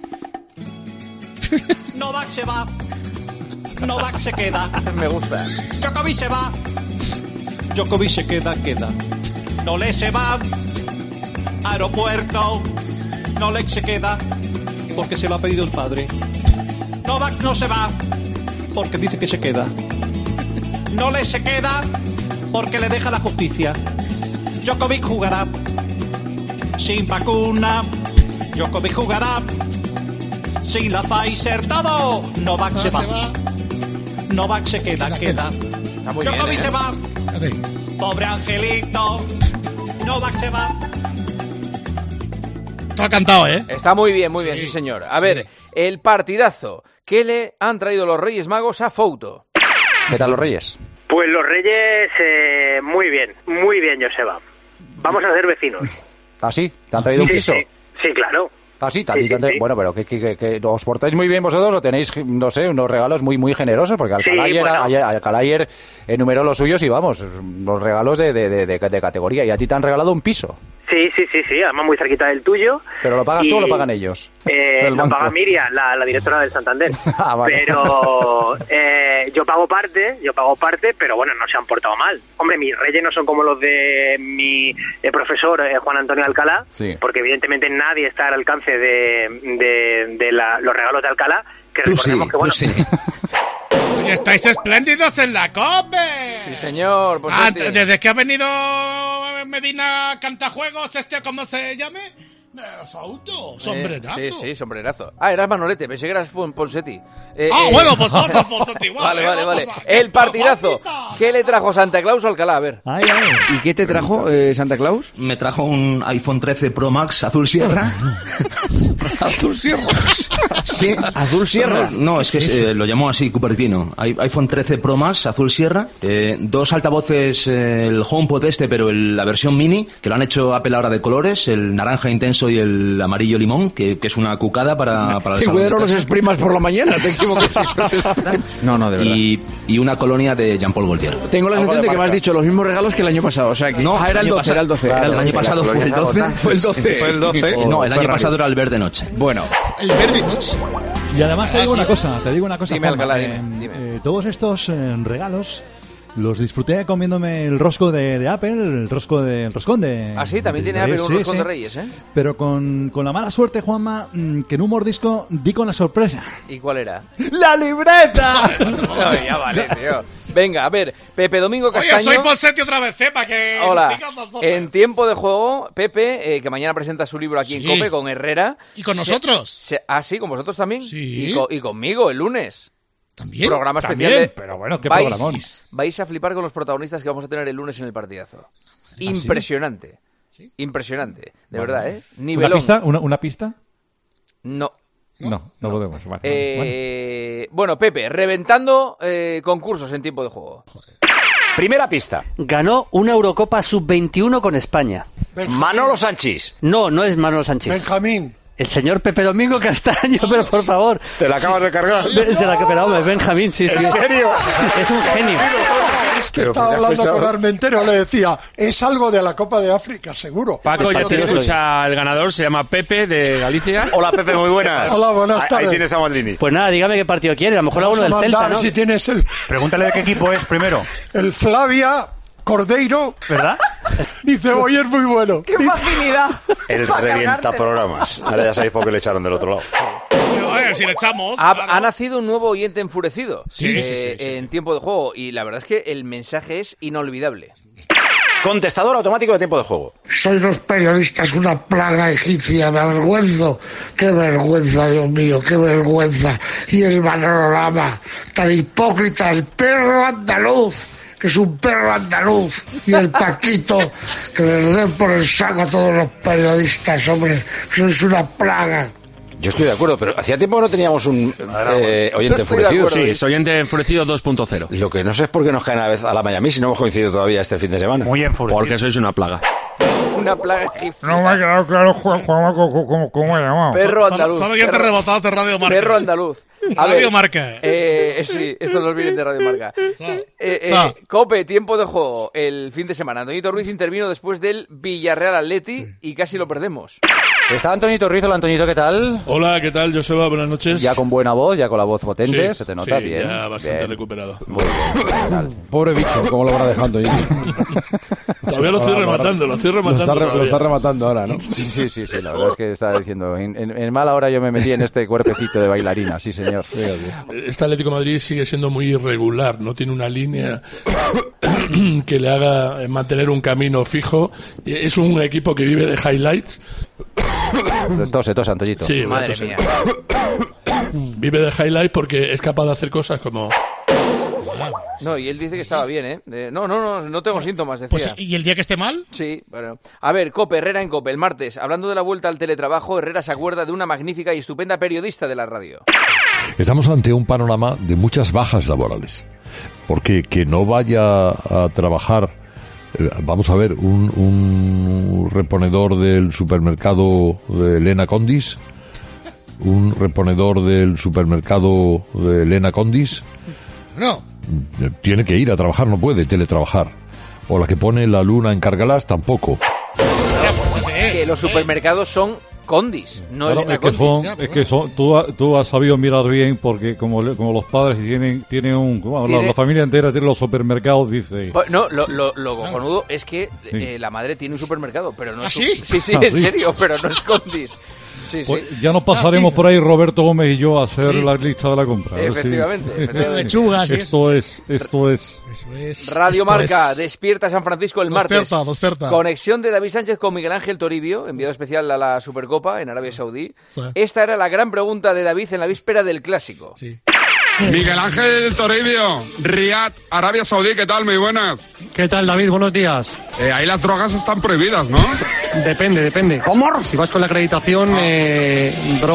Novak se va. Novak se queda. Me gusta. Djokovic se va. Djokovic se queda, queda. Nole se va. Aeropuerto. Nole se queda. Porque se lo ha pedido el padre. Novak no se va. Porque dice que se queda. Nole se queda. Porque le deja la justicia. Djokovic jugará. Sin vacuna. Djokovic jugará. Sin la Pfizer, todo. Novak se va. se va. Novak se queda, queda. queda. Djokovic bien, ¿eh? se va. Pobre angelito. Novak se va. Está cantado, ¿eh? Está muy bien, muy bien, sí, sí señor. A sí. ver, el partidazo que le han traído los Reyes Magos a Fouto. ¿Qué tal los Reyes? Pues los Reyes, eh, muy bien, muy bien, Joseba. Vamos a ser vecinos. ¿Ah, sí? ¿Te han traído sí, un piso? Sí, sí, claro. Ah, sí, sí, sí, sí. Bueno, pero que, que, que os portáis muy bien vosotros, o tenéis, no sé, unos regalos muy muy generosos, porque Alcalá, sí, ayer, bueno. ayer, Alcalá ayer enumeró los suyos y vamos, los regalos de, de, de, de, de categoría, y a ti te han regalado un piso. Sí, sí, sí, sí, además muy cerquita del tuyo. ¿Pero lo pagas y... tú o lo pagan ellos? Eh, lo paga Miriam, la, la directora del Santander. Ah, vale. Pero eh, yo pago parte, yo pago parte, pero bueno, no se han portado mal. Hombre, mis reyes no son como los de mi eh, profesor eh, Juan Antonio Alcalá, sí. porque evidentemente nadie está al alcance de, de, de la, los regalos de Alcalá, que tú recordemos sí, que bueno... Tú sí. Oye, estáis espléndidos en la COPE. Sí, señor. Pues ah, desde que ha venido Medina Cantajuegos, este, ¿cómo se llame? Fauto, sombrerazo. Sí, sí, sombrerazo. Ah, eras Manolete, pensé que eras Ponseti. Eh, ah, eh, bueno, pues pasa Ponseti igual. Vale, eh, vale, vale. A, el partidazo. ¿Qué le trajo Santa Claus a Alcalá? A ver. Ay, ay. ¿Y qué te trajo eh, Santa Claus? Me trajo un iPhone trece Pro Max azul sierra. ¿Azul sierra? Sí. ¿Azul sierra? No, es que es, eh, lo llamó así Cupertino. iPhone trece Pro Max azul sierra. Eh, dos altavoces, eh, el HomePod este, pero el, la versión mini, que lo han hecho Apple ahora de colores, el naranja intenso y el amarillo limón, que, que es una cucada para, para el salón. Cuidado, los exprimas por la mañana. Te no, no, de verdad. Y, y una colonia de Jean-Paul Gaultier. Tengo la sensación de que me has dicho los mismos regalos que el año pasado. O sea, que no, ah, era el doce, era el doce. Claro, el año pasado fue el doce. Fue el doce. Fue el doce. No, el año pasado era el verde noche. Bueno. El verde noche. Y además te digo una cosa, te digo una cosa. Dime, Juanma, Alcalá, eh, dime, dime. Eh, todos estos eh, regalos los disfruté comiéndome el rosco de, de Apple, el rosco de, el roscón de... Ah, sí, también de, tiene de Apple Reyes, un roscón sí, de sí. Reyes, ¿eh? Pero con, con la mala suerte, Juanma, que en un mordisco di con la sorpresa. ¿Y cuál era? ¡La libreta! No, ya vale, tío. Venga, a ver, Pepe Domingo Castaño... Oye, soy Fonsetti otra vez, ¿eh? Para que... Hola, en tiempo de juego, Pepe, eh, que mañana presenta su libro aquí sí. en COPE con Herrera... ¿Y con nosotros? Se, se, ah, sí, con vosotros también. Sí. Y, co, y conmigo, el lunes. ¿También? Programa especial ¿También? de... Pero bueno, qué vais, programón. Vais a flipar con los protagonistas que vamos a tener el lunes en el partidazo. Impresionante. ¿Sí? Impresionante. De bueno. verdad, ¿eh? Nivelón. ¿Una pista? ¿Una, una pista? No. No, no, no podemos. Vale, eh, bueno. bueno, Pepe, reventando eh, concursos en tiempo de juego. Joder. Primera pista. Ganó una Eurocopa sub veintiuno con España. Benjamín. Manolo Sanchís. No, no es Manolo Sanchís. Benjamín. El señor Pepe Domingo Castaño, pero por favor. ¿Te la acabas de cargar? Se la pero hombre, Benjamín, sí, sí. ¿En serio? Es un genio. Es que estaba hablando con Armentero, le decía, es algo de la Copa de África, seguro. Paco, ya te escucha el ganador, se llama Pepe de Galicia. Hola Pepe, muy buenas. Hola, buenas tardes. Ahí tienes a Maldini. Pues nada, dígame qué partido quiere, a lo mejor alguno del Celta, ¿no? Si tienes el... Pregúntale de qué equipo es primero. El Flavia... Cordeiro, ¿verdad? Dice, hoy es muy bueno. ¡Qué facilidad! El revienta programas. Ahora ya sabéis por qué le echaron del otro lado. Oye, si le echamos... Ha, claro. ha nacido un nuevo oyente enfurecido sí, eh, sí, sí, sí. en tiempo de juego y la verdad es que el mensaje es inolvidable. Contestador automático de tiempo de juego. Soy los periodistas una plaga egipcia, me avergüenzo. Qué vergüenza, Dios mío, qué vergüenza. Y el panorama tan hipócrita, el perro andaluz, que es un perro andaluz, y el Paquito, que les den por el saco a todos los periodistas, hombre, que sois una plaga. Yo estoy de acuerdo, pero hacía tiempo que no teníamos un eh, oyente enfurecido. Sí, es oyente enfurecido dos punto cero. Lo que no sé es por qué nos caen a la vez a la Miami si no hemos coincidido todavía este fin de semana. Muy enfurecido. Porque sois una plaga. Una plaga egipcia. No me ha quedado claro, Juan, Juan, ¿cómo, cómo, cómo llamado? Perro andaluz. Solo, solo ya te rebotados de Radio Marca. Perro andaluz. A Radio ver, Marca. Eh, sí, estos los vienen de Radio Marca. Eh, eh, Cope, tiempo de juego el fin de semana. Antoñito Ruiz intervino después del Villarreal Atleti y casi lo perdemos. Está Antoñito Ruiz. Hola, Antoñito, ¿qué tal? Hola, ¿qué tal? Joseba, buenas noches. Ya con buena voz, ya con la voz potente, Sí, se te nota sí, bien. ya bastante bien. recuperado. Muy bien. Pobre bicho, ¿cómo lo van a dejar, Antoñito? Todavía lo estoy rematando, lo estoy rematando. Lo está, re- lo todavía. está rematando ahora, ¿no? Sí, sí, sí, sí, la verdad es que estaba diciendo, en, en, en mala hora yo me metí en este cuerpecito de bailarina, sí, señor. Este Atlético de Madrid sigue siendo muy irregular, no tiene una línea que le haga mantener un camino fijo. Es un equipo que vive de highlights. Tose, tose, Antoñito. Sí, Madre tose. mía. Vive de highlights porque es capaz de hacer cosas como... No, y él dice que estaba bien, ¿eh? De- no, no, no, no tengo síntomas, decía. Pues, ¿y el día que esté mal? Sí, bueno. A ver, Cope, Herrera en Cope, el martes. Hablando de la vuelta al teletrabajo, Herrera se acuerda de una magnífica y estupenda periodista de la radio. Estamos ante un panorama de muchas bajas laborales, porque que no vaya a trabajar, eh, vamos a ver, un, un reponedor del supermercado de Elena Condis, un reponedor del supermercado de Elena Condis, No. eh, tiene que ir a trabajar, no puede teletrabajar. O la que pone la luna en Cargalás, tampoco. Que los supermercados son Condis, no Claro, Elena es que Condis. son, es que son, tú, ha- tú has sabido mirar bien porque como, le- como los padres tienen, tienen un, bueno, la- Tiene- la, familia entera tiene los supermercados, dice. Pues no, lo, lo, lo cojonudo es que eh, la madre tiene un supermercado, pero no ¿Ah, es... sí? su- Sí, sí, Ah, en sí. serio, pero no es Condis. Sí, sí. Pues ya nos pasaremos por ahí Roberto Gómez y yo a hacer Sí. la lista de la compra. a ver si- Efectivamente, efectivamente. Lechugas y Esto es, esto es. Es- Radio esto Marca, es- despierta San Francisco el martes. Despierta, despierta. Conexión de David Sánchez con Miguel Ángel Toribio, enviado especial a la Supercopa en Arabia Saudí. Sí. Esta era la gran pregunta de David en la víspera del Clásico. Miguel Ángel Toribio, Riyadh, Arabia Saudí, ¿qué tal? Muy buenas. ¿Qué tal, David? Buenos días. Eh, ahí las drogas están prohibidas, ¿no? Depende, depende. ¿Cómo? Si vas con la acreditación, eh,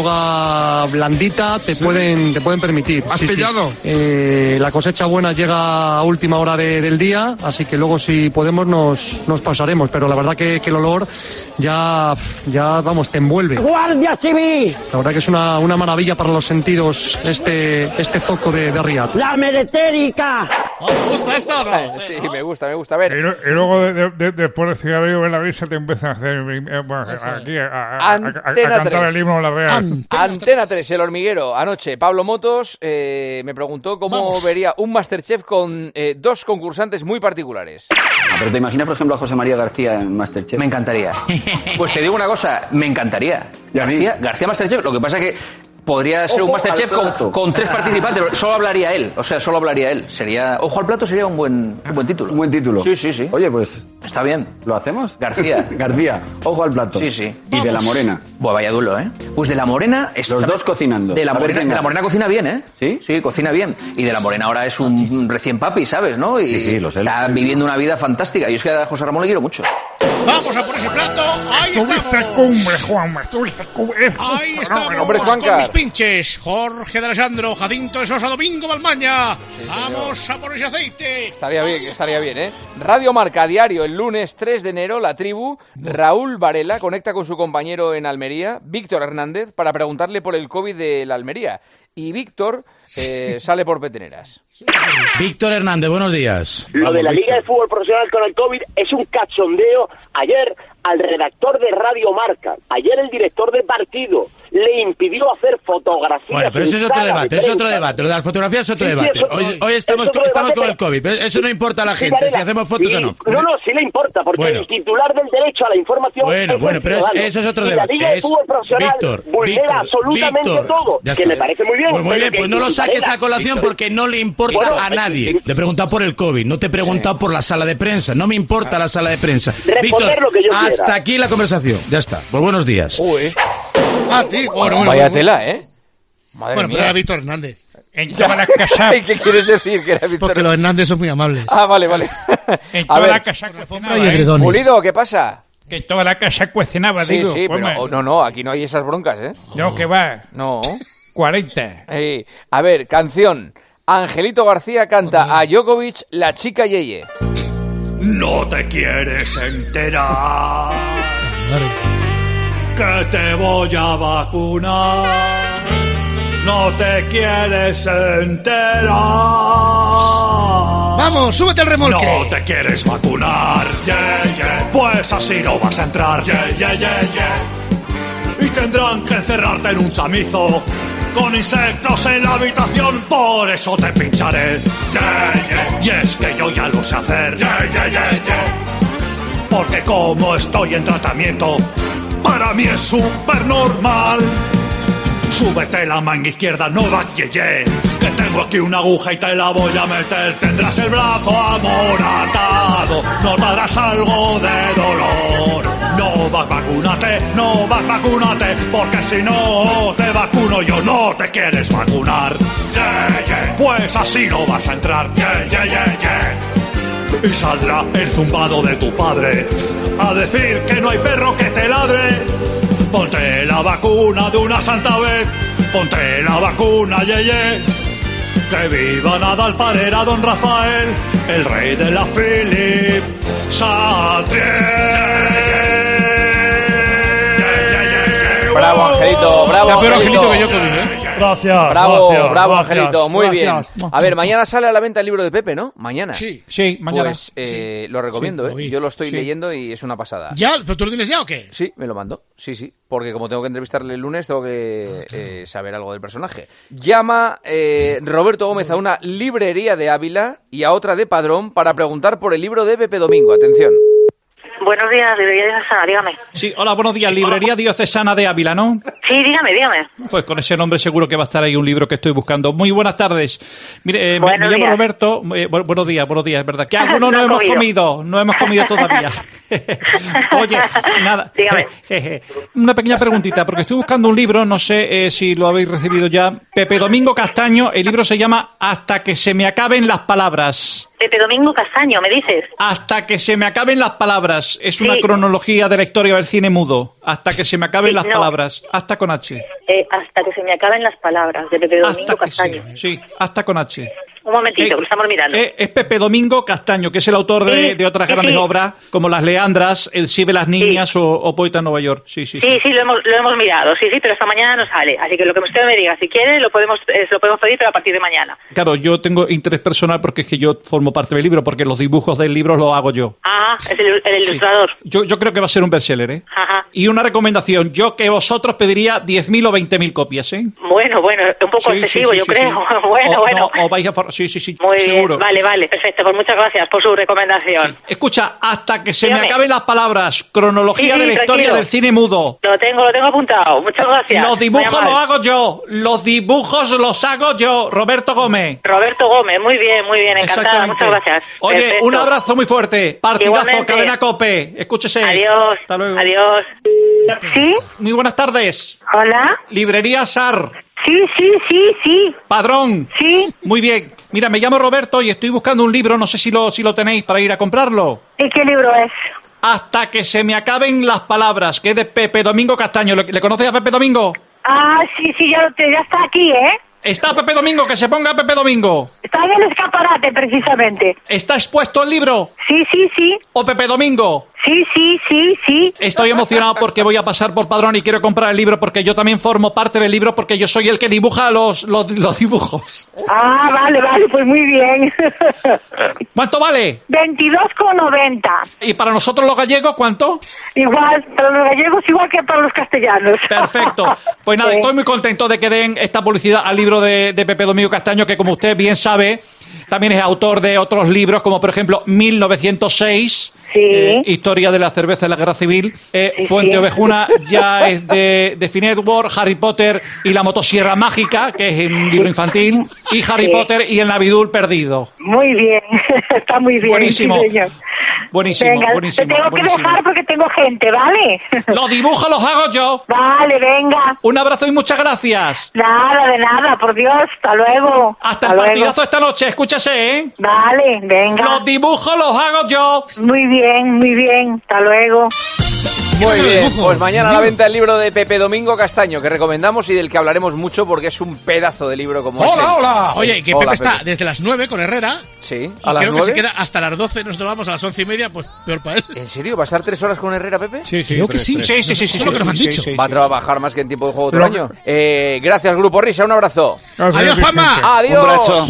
droga blandita te pueden te pueden permitir. ¿Has Sí, sí. pillado? Eh, la cosecha buena llega a última hora de- del día, así que luego si podemos nos, nos pasaremos, pero la verdad que, que el olor ya, ya, vamos, te envuelve. ¡Guardia Civil! La verdad que es una, una maravilla para los sentidos este, este zoco de, de Riyadh. ¡La mereterica! ¿Te gusta esto o no? Sí, me gusta, me gusta. A ver. Y, lo- y luego de- de- de- después del cigarrillo de la risa te empiezan a hacer eh, bueno, aquí a, a- a- a- a Antena cantar tres. el himno de la Real. Antena tres, el hormiguero. Anoche, Pablo Motos eh, me preguntó cómo Vamos. vería un Masterchef con eh, dos concursantes muy particulares. Ah, pero te imaginas, por ejemplo, a José María García en Masterchef. Me encantaría. Pues te digo una cosa, me encantaría. García, García Masterchef, lo que pasa es que podría ser Ojo un Masterchef al con, plato. con tres participantes, pero solo hablaría él, o sea, solo hablaría él. Sería, ojo al plato sería un buen, un buen título. Un buen título. Sí, sí, sí. Oye, pues... Está bien. ¿Lo hacemos? García. García, ojo al plato. Sí, sí. Y de la Morena. Buah, vaya duelo, ¿eh? Pues de la Morena... es- Los dos cocinando. De la, A ver morena, quién de la gana. Morena cocina bien, ¿eh? ¿Sí? Sí, cocina bien. Y de la Morena ahora es un recién papi, ¿sabes? ¿No? Y Sí, sí, lo sé. Está viviendo una vida fantástica. Yo es que a José Ramón le quiero mucho. Vamos a por ese plato. Ahí Tuviste estamos. cumbre, Juanma, tuviste cumbre. Ahí estamos Hombre, con Juancar. mis pinches. Jorge de Alessandro, Jacinto de Sosa, Domingo Balmaña. Vamos a por ese aceite. Estaría bien, estaría bien, ¿eh? Radio Marca a diario, el lunes tres de enero, La Tribu. Raúl Varela conecta con su compañero en Almería, Víctor Hernández, para preguntarle por el COVID de la Almería. Y Víctor eh, sale por Peteneras. Víctor Hernández, buenos días. Lo de la Liga de Fútbol Profesional con el COVID es un cachondeo. Ayer al redactor de Radio Marca, ayer el director de partido le impidió hacer fotografías. Bueno, pero eso es en otro sala de debate, es otro prensa. debate. Lo de las fotografías es otro Sí, sí, debate. es otro- Hoy, hoy estamos, es otro con, estamos debate, con el pero- COVID. pero Eso no importa a la Sí, gente, Varela, si hacemos fotos sí, o no. No, no, sí le importa, porque Bueno. el titular del derecho a la información Bueno, es bueno, el pero es- ciudadano. eso es otro y debate, la Liga de es- Fútbol Profesional Víctor, vulnera Víctor, absolutamente Víctor. todo, Ya que está. me parece muy bien. Pues muy pero bien, que pues no lo saques Varela- a colación porque no le importa Bueno, a nadie. Te he preguntado por el COVID, no te he preguntado por la sala de prensa. No me importa la sala de prensa. Responder Víctor, lo que yo quiera. hasta aquí la conversación. Ya está. Pues buenos días. Ah, sí. Bueno, bueno, Vaya bueno. tela, ¿eh? Madre Bueno, mía. pero era Víctor Hernández. En toda la casa. ¿Qué quieres decir? Que era Víctor Porque los Hernández son muy amables. Ah, vale, vale. En A toda ver, la casa cocinaba, y ¿eh? edredones. Pulido, ¿qué pasa? Que en toda la casa cocinaba, Sí, digo. sí, pero Juanma. oh, no, no, aquí no hay esas broncas, ¿eh? No, que va. No. cuarenta. Eh, a ver, canción. Angelito García canta a Djokovic, La chica Yeye. No te quieres enterar que te voy a vacunar. no te quieres enterar. Vamos, súbete al remolque. No te quieres vacunar, yeah, yeah. Pues así no vas a entrar, yeah, yeah, yeah, yeah. Y tendrán que encerrarte en un chamizo con insectos en la habitación, por eso te pincharé, yeah, yeah. Y es que yo ya lo sé hacer, yeah, yeah, yeah, yeah. Porque como estoy en tratamiento, para mí es súper normal. Súbete la manga izquierda, no va, ye, ye, que tengo aquí una aguja y te la voy a meter. Tendrás el brazo amoratado, notarás algo de dolor. No vas, vacúnate, no vas, vacúnate, porque si no te vacuno yo. No te quieres vacunar, yeah, yeah. Pues así no vas a entrar, yeah, yeah, yeah, yeah. Y saldrá el zumbado de tu padre a decir que no hay perro que te ladre. Ponte la vacuna de una santa vez, ponte la vacuna, ye, ye. Que viva Nadal, Parera, Don Rafael, el rey de la Philip Satriel. Bravo, Angelito, bravo, Está peor Angelito. Angelito que yo, Kevin, ¿eh? Gracias. Bravo, gracias, bravo, gracias, Angelito, muy gracias. bien. A ver, mañana sale a la venta el libro de Pepe, ¿no? Mañana. Sí. Sí, mañana. Pues eh, Sí. lo recomiendo, Sí, ¿eh? lo vi. Yo lo estoy Sí. leyendo y es una pasada. ¿Ya? ¿Pero tú lo tienes ya o qué? Sí, me lo mando. Sí, sí. Porque como tengo que entrevistarle el lunes, tengo que eh, saber algo del personaje. Llama eh, Roberto Gómez a una librería de Ávila y a otra de Padrón para preguntar por el libro de Pepe Domingo. Atención. Buenos días, librería diocesana, dígame. Sí, hola, buenos días. Librería Diocesana de Ávila, ¿no? Sí, dígame, dígame. Pues con ese nombre seguro que va a estar ahí un libro que estoy buscando. Muy buenas tardes. Mire, eh, me, me Buenos llamo días. Roberto. Eh, bu- buenos días, buenos días, es verdad. Que algunos no, No he hemos comido. comido, no hemos comido todavía. Oye, nada. Dígame. Una pequeña preguntita, porque estoy buscando un libro, no sé eh, si lo habéis recibido ya. Pepe Domingo Castaño, el libro se llama Hasta que se me acaben las palabras. Pepe Domingo Castaño, ¿me dices? Hasta que se me acaben las palabras. Es una Sí. cronología de la historia del cine mudo. Hasta que se me acaben Sí, las no. palabras. Hasta con H. Eh, hasta que se me acaben las palabras, de Pepe Domingo Castaño. Sí, hasta con H. Un momentito, Eh, que lo estamos mirando. Eh, es Pepe Domingo Castaño, que es el autor de, Sí, de otras sí, grandes sí. obras, como Las Leandras, El sí de las niñas o, o Poeta en Nueva York. Sí, sí, sí. Sí, sí, lo hemos, lo hemos mirado, sí, sí, pero esta mañana no sale. Así que lo que usted me diga, si quiere, lo podemos, eh, se lo podemos pedir, pero a partir de mañana. Claro, yo tengo interés personal porque es que yo formo parte del libro, porque los dibujos del libro los hago yo. Ah, es el, el ilustrador. Yo, yo creo que va a ser un bestseller, ¿eh? Ajá. Y una recomendación, yo que vosotros pediría diez mil o veinte mil copias, ¿eh? Bueno, bueno, un poco Sí, sí, excesivo, sí, yo sí, creo. sí. bueno, o, bueno. no, o vais a for- sí, sí, sí, Muy seguro. bien, vale, vale, perfecto, pues muchas gracias por su recomendación. Escucha, hasta que se Dígame. me acaben las palabras, cronología Sí, sí, de la historia tranquilo. del cine mudo. Lo tengo, lo tengo apuntado, muchas gracias. Los dibujos Muy los amable. hago yo, los dibujos los hago yo, Roberto Gómez. Roberto Gómez, muy bien, muy bien, encantada, muchas gracias. Oye, Perfecto. un abrazo muy fuerte, partidazo, Igualmente. cadena COPE, escúchese. Adiós. Hasta luego. Adiós. ¿Sí? Muy buenas tardes. Hola. Librería SAR. Sí, sí, sí, sí. Padrón. Sí. Muy bien. Mira, me llamo Roberto y estoy buscando un libro, no sé si lo, si lo tenéis para ir a comprarlo. ¿Y qué libro es? Hasta que se me acaben las palabras, que es de Pepe Domingo Castaño. ¿Le, le conoces a Pepe Domingo? Ah, sí, sí, ya, lo te- ya está aquí, ¿eh? Está Pepe Domingo, que se ponga Pepe Domingo. Está en el escaparate, precisamente. ¿Está expuesto el libro? Sí, sí, sí. ¿O Pepe Domingo? Sí, sí, sí, sí. Estoy emocionado porque voy a pasar por Padrón y quiero comprar el libro porque yo también formo parte del libro porque yo soy el que dibuja los, los, los dibujos. Ah, vale, vale, pues muy bien. ¿Cuánto vale? veintidós con noventa. ¿Y para nosotros los gallegos cuánto? Igual, para los gallegos igual que para los castellanos. Perfecto. Pues nada, Sí. estoy muy contento de que den esta publicidad al libro de, de Pepe Domingo Castaño, que como usted bien sabe, también es autor de otros libros, como por ejemplo mil novecientos seis, eh, Historia de la cerveza en la guerra civil, eh, Sí, Fuente sí. Ovejuna ya es de, de Finn Edward, Harry Potter y la motosierra mágica, que es un libro infantil, y Harry Sí. Potter y el Navidul perdido. Muy bien, está muy bien. Buenísimo. Sí, señor. Buenísimo, Venga, buenísimo, te tengo buenísimo. que dejar porque tengo gente, ¿vale? Los dibujos los hago yo. Vale, venga. Un abrazo y muchas gracias. Nada, de nada, por Dios, hasta luego. Hasta el luego. partidazo esta noche, escúchese, ¿eh? Vale, venga. Los dibujos los hago yo. Muy bien, muy bien, hasta luego. Muy bien, pues mañana a la venta el libro de Pepe Domingo Castaño, que recomendamos y del que hablaremos mucho porque es un pedazo de libro como ¡Hola, ese. hola! Oye, que Hola, Pepe está Pepe. desde las nueve con Herrera. Sí, a las creo nueve. Que se queda hasta las doce, nosotros vamos a las once y media, pues peor para él. ¿En serio? ¿Va a estar tres horas con Herrera, Pepe? Sí, sí. Creo que sí. Sí, sí, sí, sí. Eso es lo que nos han dicho. Va a trabajar más que en tiempo de juego todo el año. Eh, gracias, Grupo Risa, un abrazo. Adiós, Juanma. Adiós. Un abrazo.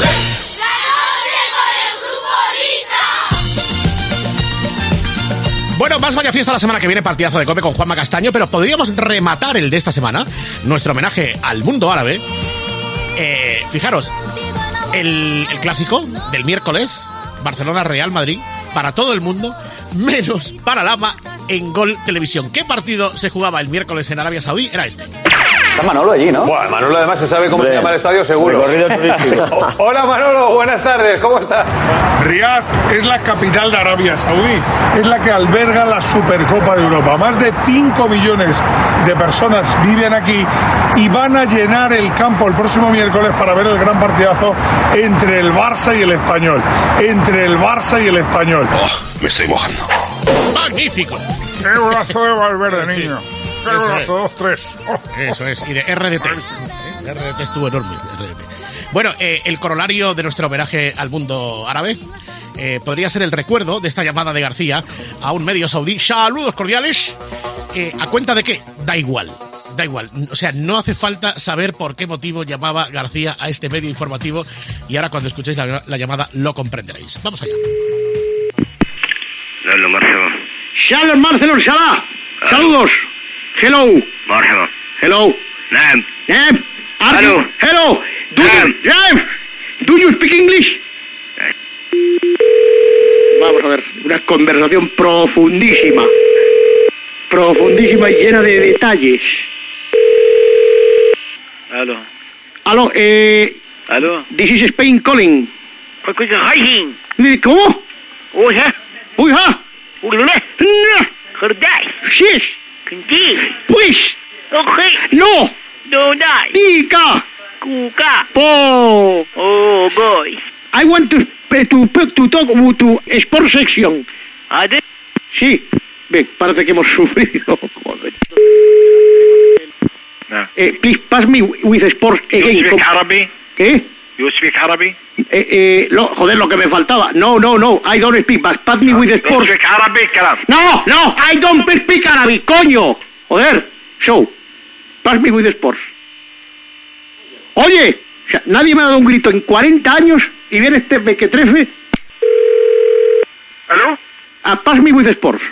Bueno, más vaya fiesta la semana que viene, partidazo de COPE con Juanma Castaño, pero podríamos rematar el de esta semana, nuestro homenaje al mundo árabe. Eh, fijaros, el, el clásico del miércoles, Barcelona-Real Madrid, para todo el mundo, menos para Lama en Gol Televisión. ¿Qué partido se jugaba el miércoles en Arabia Saudí? Era este. Está Manolo allí, ¿no? Bueno, Manolo además se sabe cómo Hombre, se llama el estadio, seguro. Hola Manolo, buenas tardes, ¿cómo estás? Riad es la capital de Arabia Saudí, es la que alberga la Supercopa de Europa. Más de cinco millones de personas viven aquí y van a llenar el campo el próximo miércoles para ver el gran partidazo entre el Barça y el Español. Entre el Barça y el Español. Oh, me estoy mojando. ¡Magnífico! ¡Qué brazo de Valverde, niño! ¡Qué Eso brazo! es. Dos, tres. Oh. Eso es, y de R D T. ¿Eh? R D T estuvo enorme. R D T. Bueno, eh, el corolario de nuestro homenaje al mundo árabe eh, podría ser el recuerdo de esta llamada de García a un medio saudí. Saludos cordiales. Eh, ¿A cuenta de qué? Da igual. Da igual. O sea, no hace falta saber por qué motivo llamaba García a este medio informativo y ahora cuando escuchéis la, la llamada lo comprenderéis. Vamos allá. Hola, Marcelo. Shalom, Marcelo, Salah. Saludos. Hello. مرحبا. Hello. نعم. نعم. Hello. Hello. Do you, نعم. Do you speak English? Vamos a ver, una conversación profundísima. Profundísima y llena de detalles. Aló. Aló, eh... Aló. This is Spain calling. ¿Cómo? Oja. Oja. Oja. Jordás. Sí. Pues. No. No, no. Dica. Cuca. Po. Oh, boy. I want to, to, to talk about to sports section. ¿Ade? Sí. Bien, parece que hemos sufrido. Joder. No. Eh, please pass me with sports again. You speak Arabic? ¿Qué? You speak Arabic? Eh, eh, lo, joder, lo que me faltaba. No, no, no. I don't speak, but pass me with sports. You speak Arabic, kalam. No, no, I don't speak Arabic, coño. Joder, show. Pass me with sports. Oye, o sea, nadie me ha dado un grito en cuarenta años y viene este mequetrefe. ¿Aló? A pass me with sports.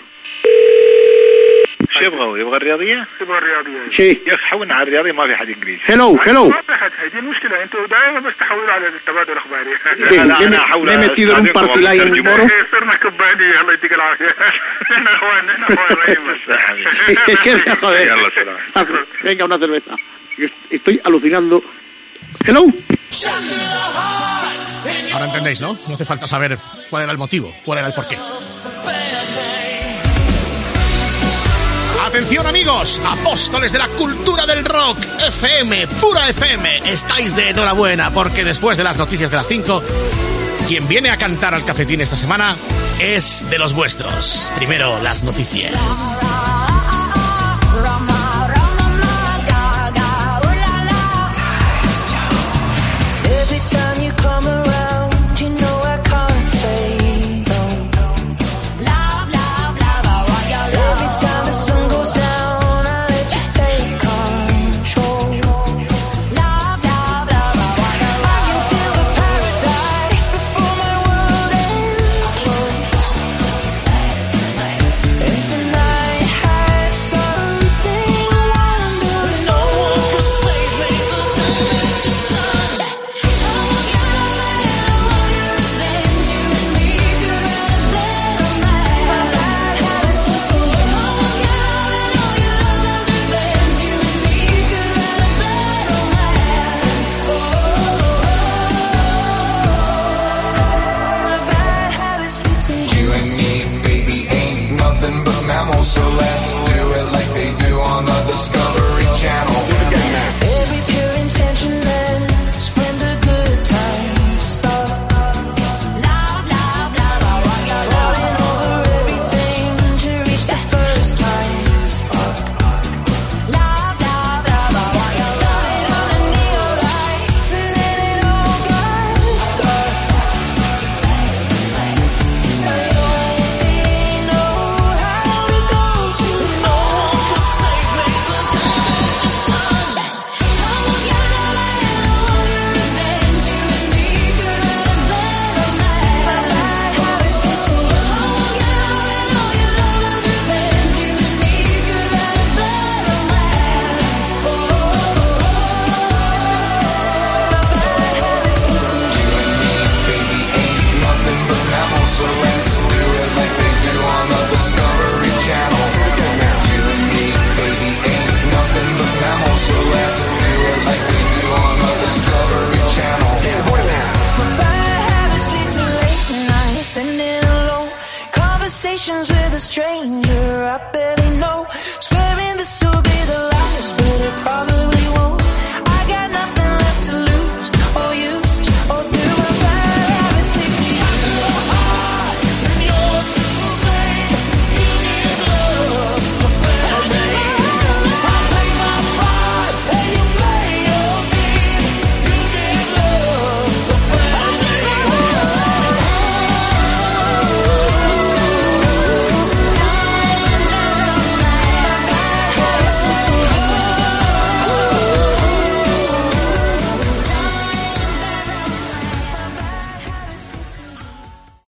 شو يبغى يبغى الرياضيه؟ يبغى الرياضيه Sí. يا اخي حولنا على الرياضيه ما في حد انجليزي. Hello, hello. ما في حد هذه المشكله انتوا دائما بس تحولوا على التبادل الاخباري. Bien, me, me he metido en un partido en moro. صرنا كبانيه الله يديك العافيه. احنا اخوان احنا اخوان. ¿Qué? Joder. يلا سلام. Venga, una cerveza. Estoy alucinando. Hello. Ahora entendéis, ¿no? No hace falta saber cuál era el motivo, cuál era el porqué. Atención amigos, apóstoles de la cultura del rock, F M, pura F M, estáis de enhorabuena porque después de las noticias de las cinco, quien viene a cantar al cafetín esta semana es de los vuestros. Primero las noticias. So let's do it like they do on the Discovery Channel. Every pure intention ends when the good times start. Love, love, love, falling over everything to reach the first time. happy.